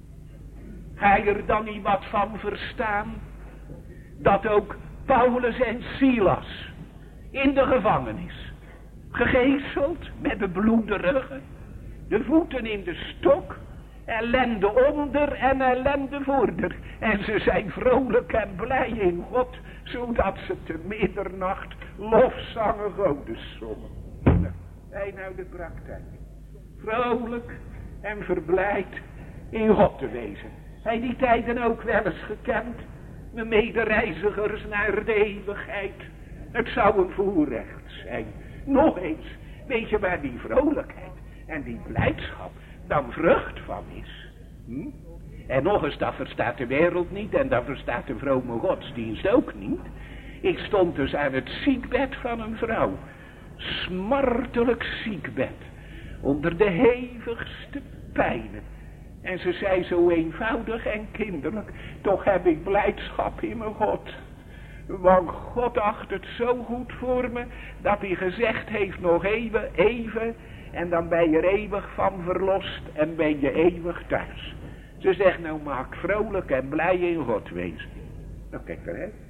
Ga je er dan niet wat van verstaan? Dat ook Paulus en Silas in de gevangenis, gegezeld met de bloede ruggen, de voeten in de stok, ellende onder en ellende voorder. En ze zijn vrolijk en blij in God, zodat ze te middernacht lofzangen godes zongen. Hij nou de praktijk. Vrolijk en verblijd in God te wezen. Hij die tijden ook wel eens gekend. Mijn medereizigers naar de eeuwigheid. Het zou een voorrecht zijn. Nog eens, weet je waar die vrolijkheid en die blijdschap dan vrucht van is? Hm? En nog eens, dat verstaat de wereld niet en dat verstaat de vrome godsdienst ook niet. Ik stond dus aan het ziekbed van een vrouw. Smartelijk ziekbed. Onder de hevigste pijnen. En ze zei zo eenvoudig en kinderlijk. Toch heb ik blijdschap in mijn God. Want God acht het zo goed voor me. Dat hij gezegd heeft nog even, even. En dan ben je er eeuwig van verlost. En ben je eeuwig thuis. Ze zegt nou maak vrolijk en blij in God wezen. Nou kijk daar hè.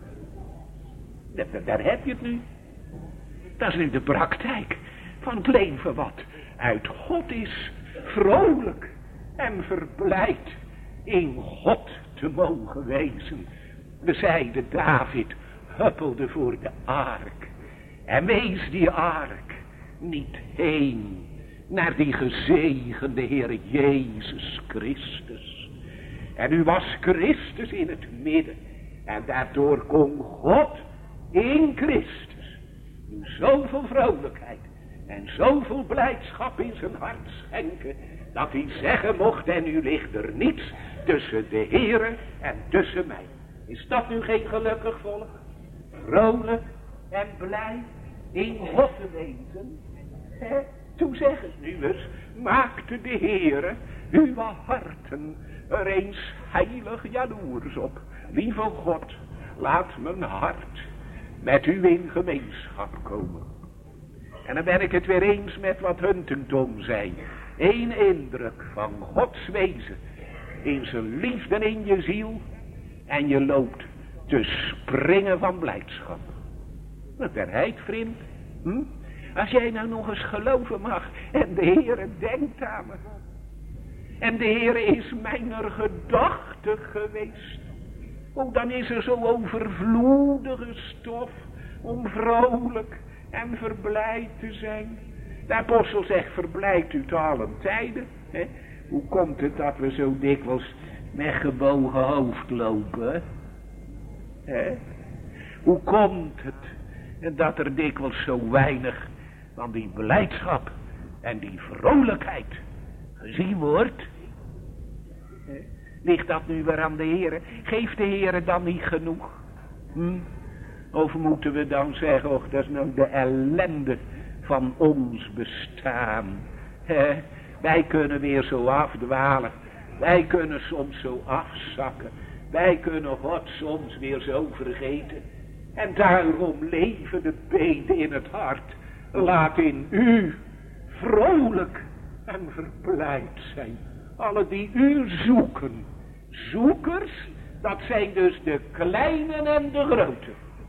Daar, daar heb je het nu. Dat is nu de praktijk van het leven wat uit God is. Vrolijk en verblijd in God te mogen wezen. We zeiden David huppelde voor de ark. En wees die ark niet heen naar die gezegende Heer Jezus Christus. En u was Christus in het midden. En daardoor kon God in Christus u zoveel vrolijkheid en zoveel blijdschap in zijn hart schenken, dat hij zeggen mocht, en u ligt er niets tussen de Heere en tussen mij. Is dat nu geen gelukkig volk? Vrolijk en blij in God te wezen. He? Toen zeg het nu eens, maakte de Heere uw harten er eens heilig jaloers op. Lieve God, laat mijn hart met u in gemeenschap komen. En dan ben ik het weer eens met wat Huntington zei. Eén indruk van Gods wezen in zijn liefde in je ziel. En je loopt te springen van blijdschap. Wat derheid, vriend. Hm? Als jij nou nog eens geloven mag. En de Heere denkt aan me. En de Heere is mijner gedachte geweest. Oh, dan is er zo overvloedige stof om vrolijk en verblijd te zijn. De apostel zegt, verblijd u te allen tijden. Hè? Hoe komt het dat we zo dikwijls met gebogen hoofd lopen? Hè? Hoe komt het dat er dikwijls zo weinig van die blijdschap en die vrolijkheid gezien wordt? Hè? Ligt dat nu weer aan de Heere? Geeft de Heere dan niet genoeg? Hm? Of moeten we dan zeggen, och, dat is nou de ellende van ons bestaan. He, wij kunnen weer zo afdwalen. Wij kunnen soms zo afzakken. Wij kunnen God soms weer zo vergeten. En daarom leven de beden in het hart. Laat in u vrolijk en verblijd zijn. Alle die u zoeken. Zoekers, dat zijn dus de kleinen en de grote.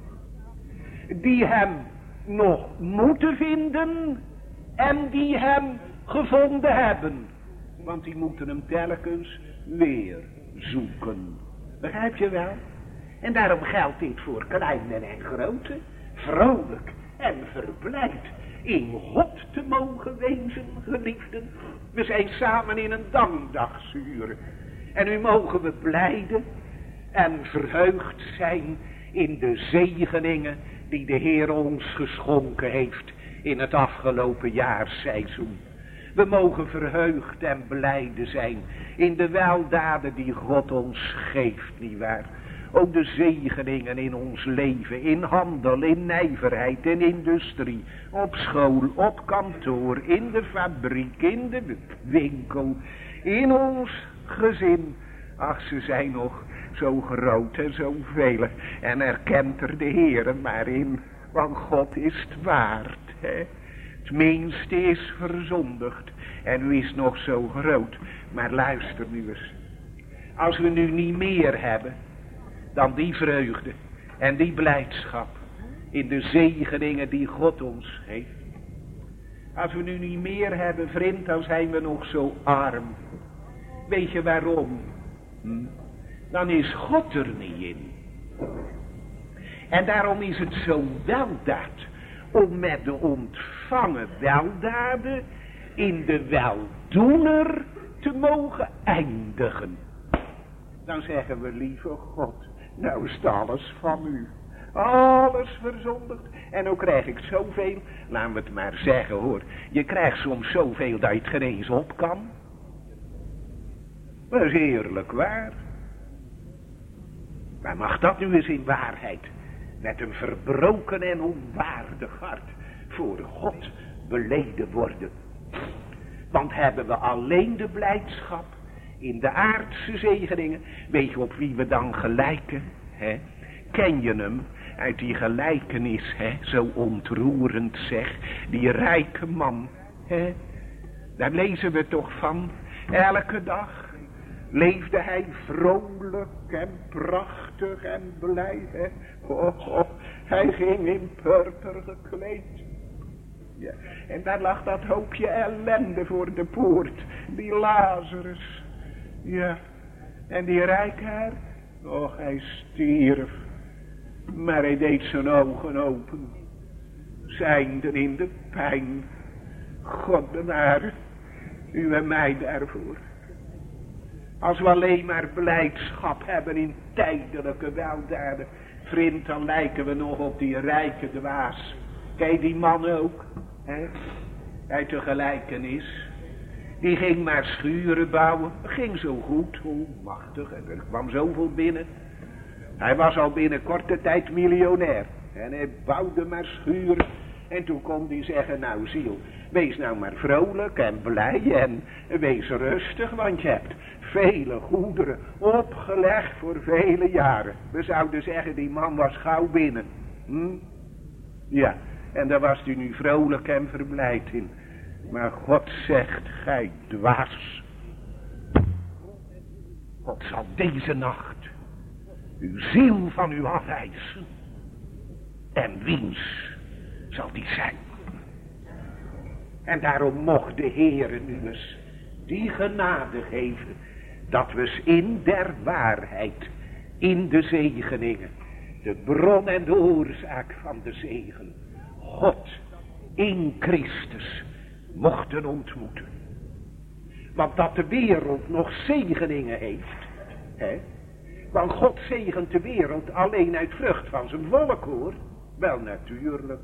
Die hem nog moeten vinden en die hem gevonden hebben. Want die moeten hem telkens weer zoeken. Begrijp je wel? En daarom geldt dit voor kleinen en grote. Vrolijk en verblijd in God te mogen wezen, geliefden. We zijn samen in een dankdagsuur. En nu mogen we blijden en verheugd zijn in de zegeningen die de Heer ons geschonken heeft in het afgelopen jaarseizoen. We mogen verheugd en blijde zijn in de weldaden die God ons geeft, nietwaar? Ook de zegeningen in ons leven, in handel, in nijverheid, in industrie, op school, op kantoor, in de fabriek, in de winkel, in ons gezin. Ach, ze zijn nog zo groot en zo vele. En erkent er de Heere maar in, want God is het waard, hè. Het minste is verzondigd en u is nog zo groot. Maar luister nu eens. Als we nu niet meer hebben dan die vreugde en die blijdschap in de zegeningen die God ons geeft. Als we nu niet meer hebben, vriend, dan zijn we nog zo arm. Weet je waarom? Hm? Dan is God er niet in. En daarom is het zo weldaad om met de ontvangen weldaden in de weldoener te mogen eindigen. Dan zeggen we, lieve God, nou is het alles van u. Alles verzondigd. En ook krijg ik zoveel, laten we het maar zeggen hoor. Je krijgt soms zoveel dat je het geen eens op kan. Dat is eerlijk waar. Maar mag dat nu eens in waarheid met een verbroken en onwaardig hart voor God beleden worden. Want hebben we alleen de blijdschap in de aardse zegeningen, weet je op wie we dan gelijken? Hè? Ken je hem uit die gelijkenis, hè? Zo ontroerend zeg, die rijke man. Hè? Daar lezen we toch van, elke dag leefde hij vrolijk en prachtig en blij. Hè? Oh, oh, hij ging in purper gekleed. Ja. En daar lag dat hoopje ellende voor de poort. Die Lazarus. Ja. En die rijkaard. Och, hij stierf. Maar hij deed zijn ogen open. Zijnde in de pijn. God beware u en mij daarvoor. Als we alleen maar blijdschap hebben in tijdelijke weldaden, vriend, dan lijken we nog op die rijke dwaas. Kijk die man ook, hè? Uit de gelijkenis. Die ging maar schuren bouwen, ging zo goed, hoe machtig, en er kwam zoveel binnen. Hij was al binnen korte tijd miljonair. En hij bouwde maar schuren. En toen kon hij zeggen, nou ziel, wees nou maar vrolijk en blij en wees rustig, want je hebt vele goederen opgelegd voor vele jaren. We zouden zeggen, die man was gauw binnen. Hm? Ja, en daar was hij nu vrolijk en verblijd in. Maar God zegt, gij dwaas. God zal deze nacht uw ziel van u afwijzen. En wiens zal die zijn. En daarom mocht de Heere nu eens die genade geven, dat we eens in der waarheid, in de zegeningen, de bron en de oorzaak van de zegen, God in Christus mochten ontmoeten. Want dat de wereld nog zegeningen heeft, hè? Want God zegent de wereld alleen uit vrucht van zijn volk, hoor. Wel natuurlijk.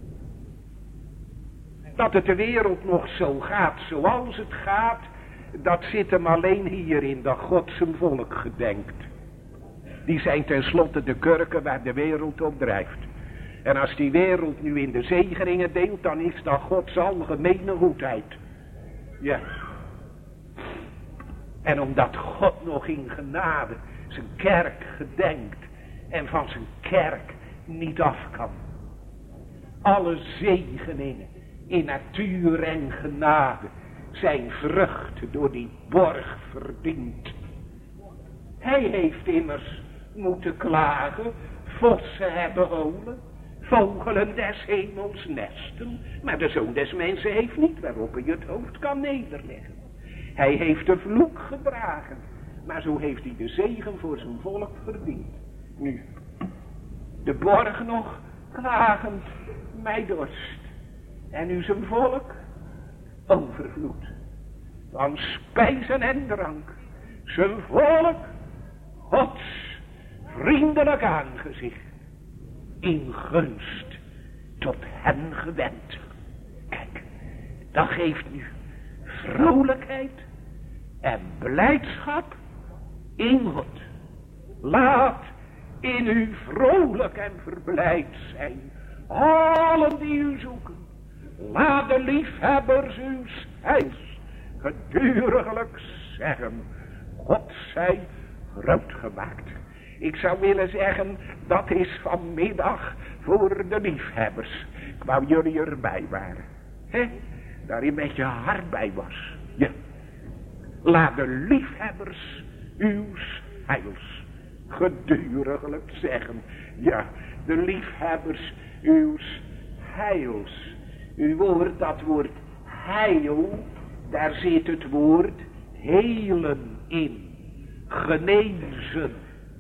Dat het de wereld nog zo gaat zoals het gaat, dat zit hem alleen hierin, dat God zijn volk gedenkt. Die zijn tenslotte de kurken waar de wereld op drijft. En als die wereld nu in de zegeningen deelt, dan is dat Gods algemene goedheid. Ja. En omdat God nog in genade zijn kerk gedenkt en van zijn kerk niet af kan. Alle zegeningen in natuur en genade zijn vruchten door die borg verdiend. Hij heeft immers moeten klagen, vossen hebben holen, vogelen des hemels nesten, maar de zoon des mensen heeft niet waarop hij het hoofd kan nederleggen. Hij heeft de vloek gedragen, maar zo heeft hij de zegen voor zijn volk verdiend. Nu, de borg nog klagend, mij dorst. en u zijn volk overvloed van spijzen en drank. Zijn volk Gods vriendelijk aangezicht in gunst tot hen gewend. Kijk, dat geeft nu vrolijkheid en blijdschap in God. Laat in u vrolijk en verblijd zijn allen die u zoeken. Laat de liefhebbers uw heils geduriglijk zeggen: God zij groot gemaakt. Ik zou willen zeggen, dat is vanmiddag voor de liefhebbers. Ik wou jullie erbij waren. Hè? Daar je met je hart bij was. Ja. Laat de liefhebbers uw heils geduriglijk zeggen. Ja, de liefhebbers uw heils. U hoort dat woord heil, daar zit het woord helen in. Genezen.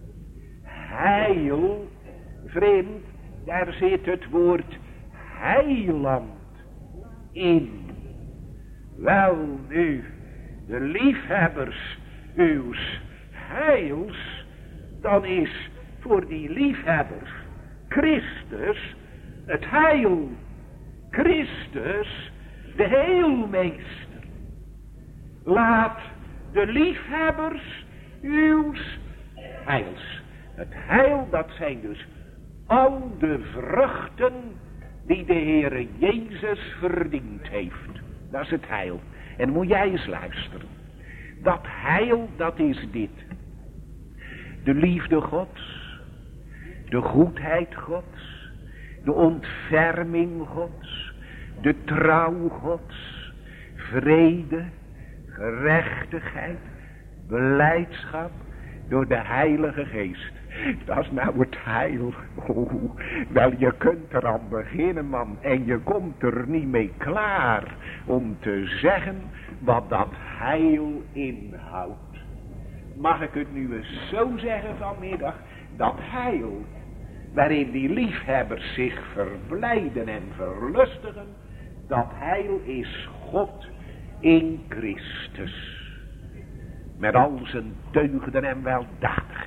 Heil, vriend, daar zit het woord heiland in. Wel nu, de liefhebbers uws heils, dan is voor die liefhebbers Christus het heil. Christus de heelmeester. Laat de liefhebbers uws heils. Het heil, dat zijn dus al de vruchten die de Heere Jezus verdiend heeft. Dat is het heil. En moet jij eens luisteren. Dat heil, dat is dit. De liefde Gods, de goedheid Gods, de ontferming Gods, de trouw Gods, vrede, gerechtigheid, blijdschap door de Heilige Geest. Dat is nou het heil. Oh, wel, je kunt er aan beginnen, man. En je komt er niet mee klaar om te zeggen wat dat heil inhoudt. Mag ik het nu eens zo zeggen vanmiddag? Dat heil, waarin die liefhebbers zich verblijden en verlustigen, dat heil is God in Christus. Met al zijn deugden en weldadigheden.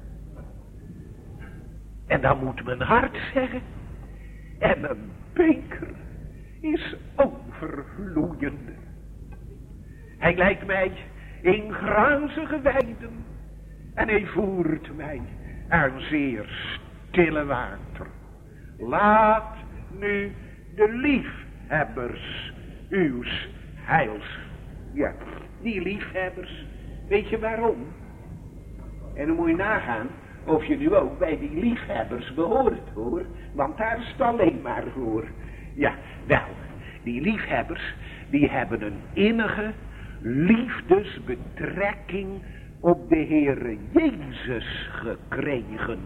En dan moet mijn hart zeggen, en mijn beker is overvloeiende. Hij leidt mij in grazige weiden en hij voert mij aan zeer stille water. Laat nu de liefhebbers uws heils. Ja, die liefhebbers, weet je waarom? En dan moet je nagaan of je nu ook bij die liefhebbers behoort, hoor. Want daar is het alleen maar voor. Ja, wel, die liefhebbers, die hebben een innige liefdesbetrekking op de Heere Jezus gekregen.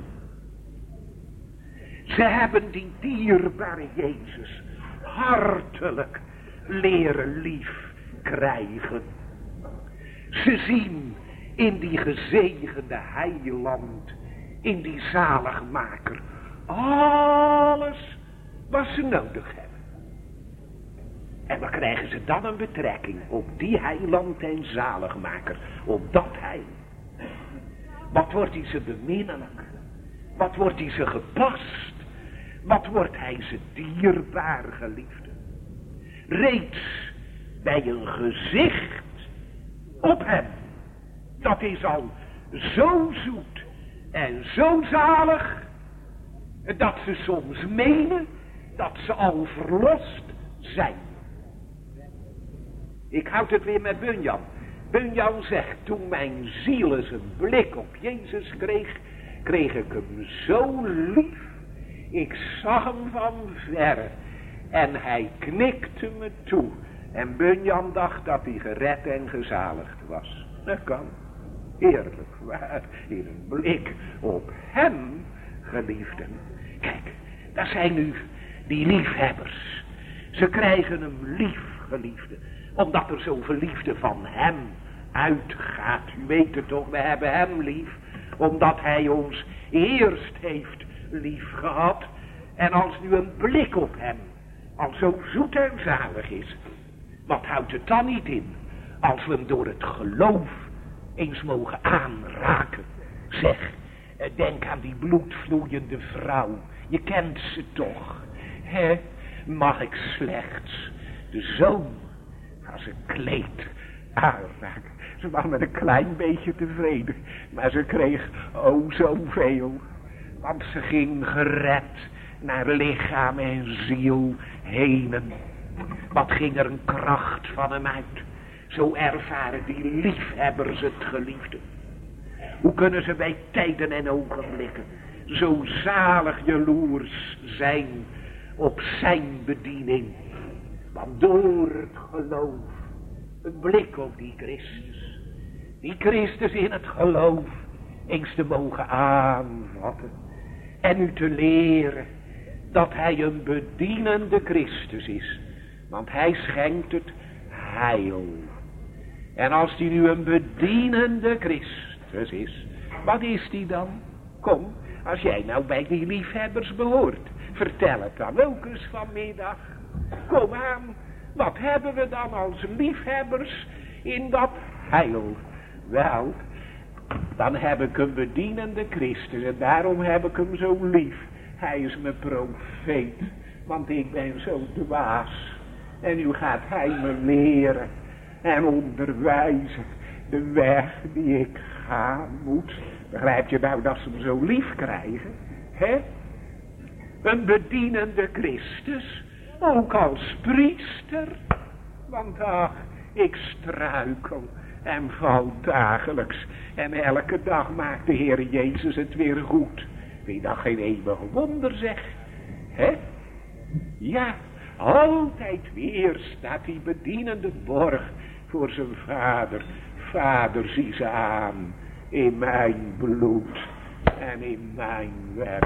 Ze hebben die dierbare Jezus hartelijk leren lief krijgen. Ze zien in die gezegende heiland, in die zaligmaker, alles wat ze nodig hebben. En dan krijgen ze dan een betrekking op die heiland en zaligmaker, op dat heil. Wat wordt hij ze beminnelijk? Wat wordt hij ze gepast? Wat wordt hij ze dierbaar geliefde? Reeds bij een gezicht op hem, dat is al zo zoet en zo zalig, dat ze soms menen dat ze al verlost zijn. Ik houd het weer met Bunyan. Bunyan zegt, toen mijn ziel eens een blik op Jezus kreeg, kreeg ik hem zo lief. Ik zag hem van verre en hij knikte me toe. En Bunyan dacht dat hij gered en gezaligd was. Dat kan. Eerlijk waar, in een blik op hem, geliefden. Kijk, dat zijn nu die liefhebbers. Ze krijgen hem lief, geliefden. Omdat er zoveel liefde van hem uitgaat. U weet het toch, we hebben hem lief. Omdat hij ons eerst heeft lief gehad. En als nu een blik op hem al zo zoet en zalig is. Wat houdt het dan niet in, als we hem door het geloof eens mogen aanraken? Zeg, denk aan die bloedvloeiende vrouw, je kent ze toch, hè? Mag ik slechts de zoom van zijn kleed aanraken? Ze was met een klein beetje tevreden, maar ze kreeg oh zoveel. Want ze ging gered naar lichaam en ziel henen. Wat ging er een kracht van hem uit. Zo ervaren die liefhebbers het geliefde. Hoe kunnen ze bij tijden en ogenblikken zo zalig jaloers zijn op zijn bediening. Want door het geloof, een blik op die Christus. Die Christus in het geloof eens te mogen aanvatten. En u te leren dat hij een bedienende Christus is. Want hij schenkt het heil. En als hij nu een bedienende Christus is, wat is die dan? Kom, als jij nou bij die liefhebbers behoort, vertel het dan ook eens vanmiddag. Kom aan, wat hebben we dan als liefhebbers in dat heil? Wel, dan heb ik een bedienende Christus en daarom heb ik hem zo lief. Hij is mijn profeet, want ik ben zo dwaas. En nu gaat hij me leren en onderwijzen de weg die ik gaan moet. Begrijp je nou dat ze hem zo lief krijgen? Hè? Een bedienende Christus, ook als priester. Want ach, ik struikel en val dagelijks. En elke dag maakt de Heer Jezus het weer goed. Vind je dat geen eeuwig wonder, zeg? Hè? Ja, altijd weer staat die bedienende borg voor zijn vader. Vader, zie ze aan in mijn bloed en in mijn werk.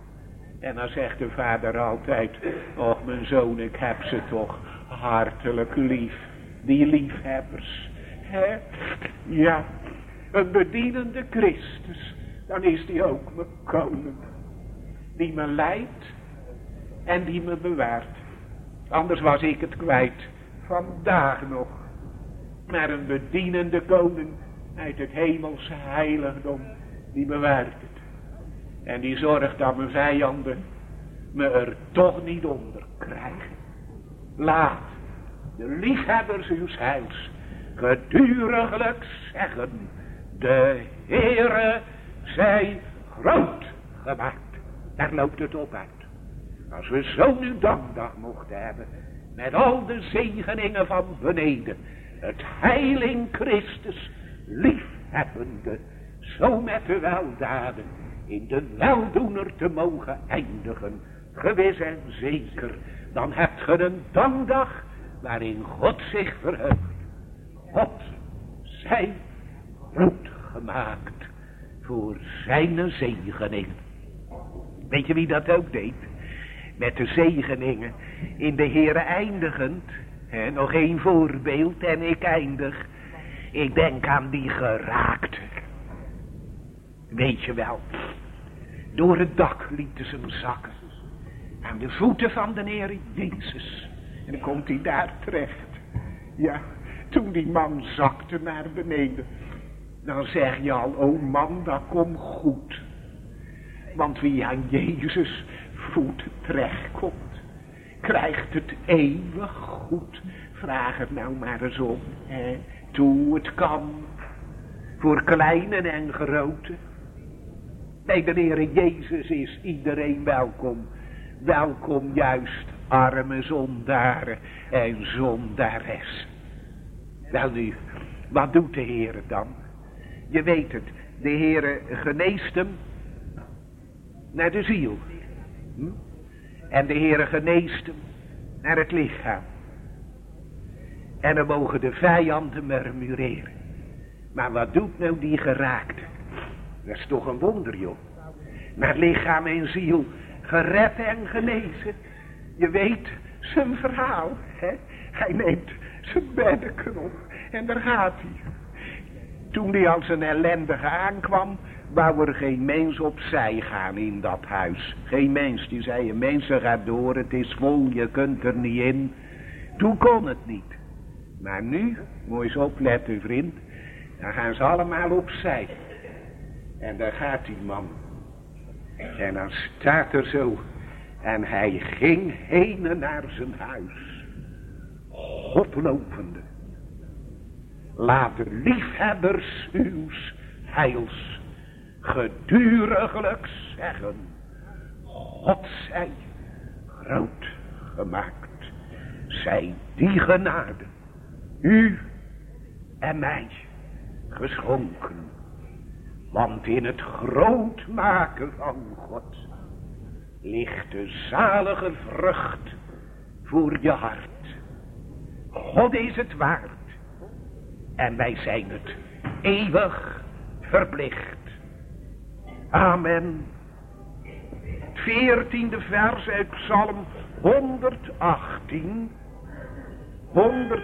En dan zegt de vader altijd, och mijn zoon, ik heb ze toch hartelijk lief. Die liefhebbers, hè? Ja, een bedienende Christus, dan is die ook mijn koning. Die me leidt en die me bewaart. Anders was ik het kwijt, vandaag nog. Maar een bedienende koning uit het hemelse heiligdom, die bewaart het. En die zorgt dat mijn vijanden me er toch niet onder krijgen. Laat de liefhebbers uw heils geduriglijk zeggen, de Heere zij groot gemaakt. Daar loopt het op uit. Als we zo nu dankdag mochten hebben, met al de zegeningen van beneden, het heil in Christus liefhebbende, zo met de weldaden in de weldoener te mogen eindigen, gewis en zeker, dan hebt ge een dankdag waarin God zich verheugt. God zij groot gemaakt voor zijn zegeningen. Weet je wie dat ook deed? Met de zegeningen in de Heere eindigend. He, nog één voorbeeld en ik eindig. Ik denk aan die geraakte. Weet je wel, door het dak lieten ze hem zakken. Aan de voeten van de Heer Jezus. En dan komt hij daar terecht. Ja, toen die man zakte naar beneden. Dan zeg je al, oh man, dat komt goed. Want wie aan Jezus voeten terechtkomt, krijgt het eeuwig goed. Vraag het nou maar eens om, hè, toe het kan. Voor kleinen en grote. Bij de Heer Jezus is iedereen welkom. Welkom juist arme zondaren en zondares. Wel nu, wat doet de Heer dan? Je weet het, de Heer geneest hem naar de ziel. Hm? En de Heer geneest hem naar het lichaam. En dan mogen de vijanden murmureren. Maar wat doet nou die geraakte? Dat is toch een wonder, joh. Naar lichaam en ziel gered en genezen. Je weet zijn verhaal, hè? Hij neemt zijn beddeken op en daar gaat hij. Toen hij als een ellendige aankwam, wou er geen mens opzij gaan in dat huis. Geen mens, die zei, mensen gaat door, het is vol, je kunt er niet in. Toen kon het niet. Maar nu, moet je eens opletten vriend, dan gaan ze allemaal opzij. En daar gaat die man. En dan staat er zo, en hij ging heen naar zijn huis, God lovende. Laat de liefhebbers uws heils geduriglijk zeggen, God zij groot gemaakt, zij die genade u en mij geschonken. Want in het groot maken van God ligt de zalige vrucht voor je hart. God is het waard en wij zijn het eeuwig verplicht. Amen. Het veertiende vers uit Psalm honderdachttien. honderd.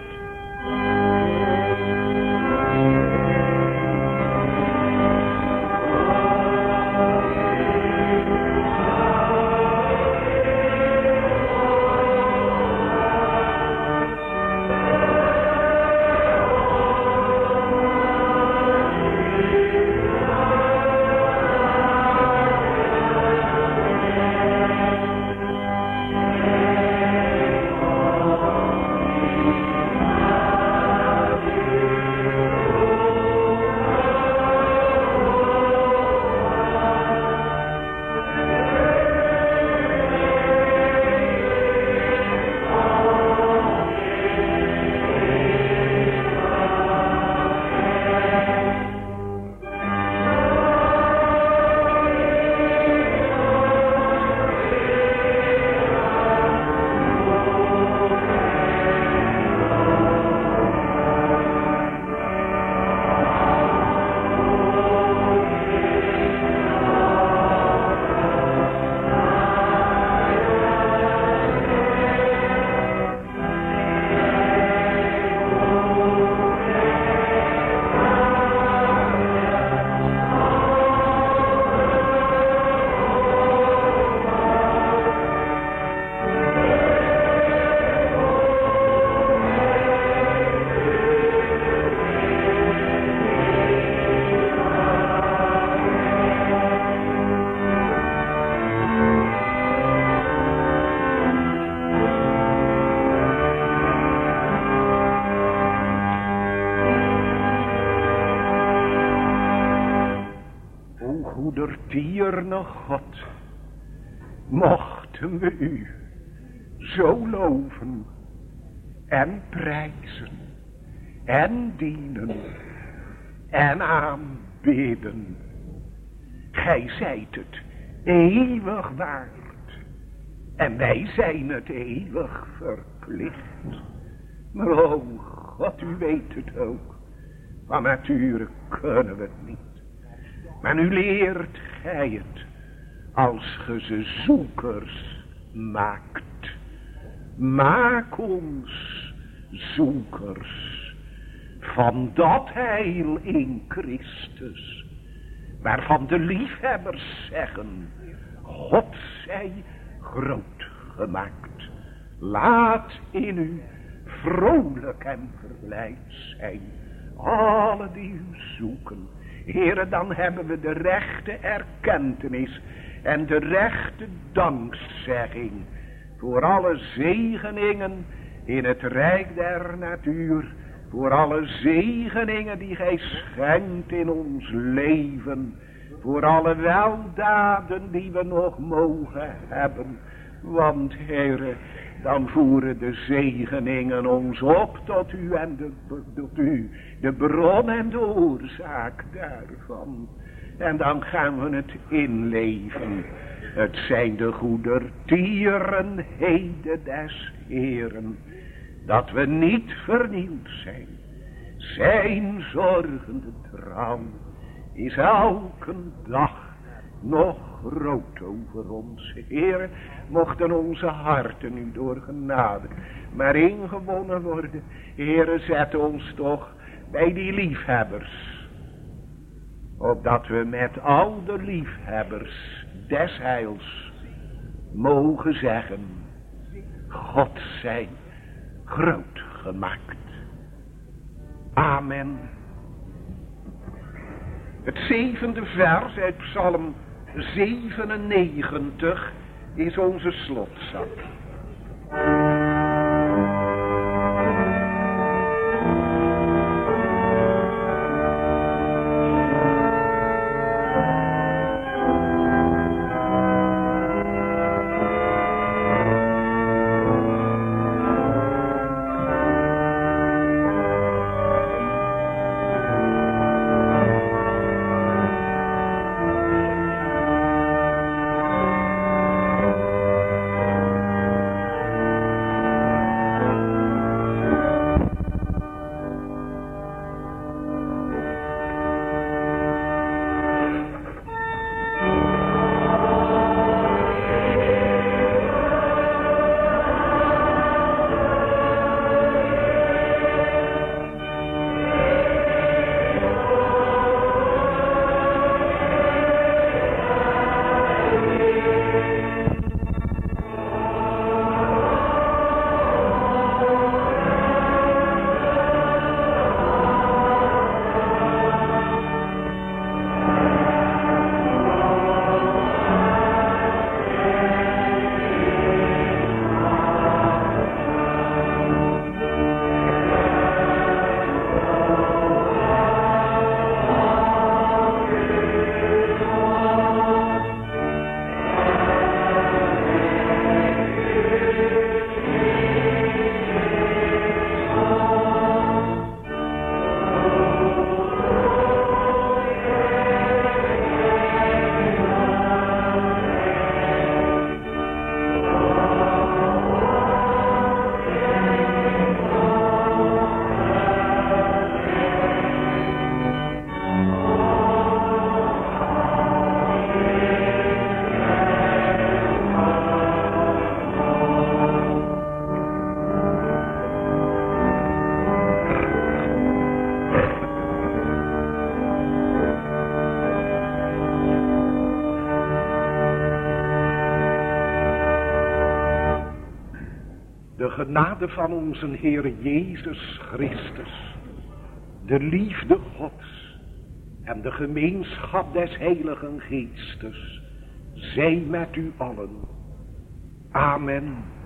Goedertierne God, mochten we u zo loven en prijzen en dienen en aanbidden. Gij zijt het eeuwig waard en wij zijn het eeuwig verplicht. Maar o God, u weet het ook, van nature kunnen we het niet. Maar nu leert gij het, als ge ze zoekers maakt. Maak ons zoekers van dat heil in Christus, waarvan de liefhebbers zeggen, God zij groot gemaakt. Laat in u vrolijk en verblijd zijn, alle die u zoeken. Heere, dan hebben we de rechte erkentenis en de rechte dankzegging voor alle zegeningen in het rijk der natuur, voor alle zegeningen die gij schenkt in ons leven, voor alle weldaden die we nog mogen hebben. Want Heere, dan voeren de zegeningen ons op tot u en de, tot u, de bron en de oorzaak daarvan. En dan gaan we het inleven. Het zijn de goedertieren heden des Heeren, dat we niet vernield zijn. Zijn zorgende trouw is elke dag nog groot over ons. Heere, mochten onze harten nu door genade maar ingewonnen worden. Heere, zet ons toch bij die liefhebbers. opdat we met al de liefhebbers des heils mogen zeggen, God zij groot gemaakt. Amen. Het zevende vers uit Psalm zevenennegentig is onze slotzang. De genade van onze Heer Jezus Christus, de liefde Gods en de gemeenschap des Heiligen Geestes, zij met u allen. Amen.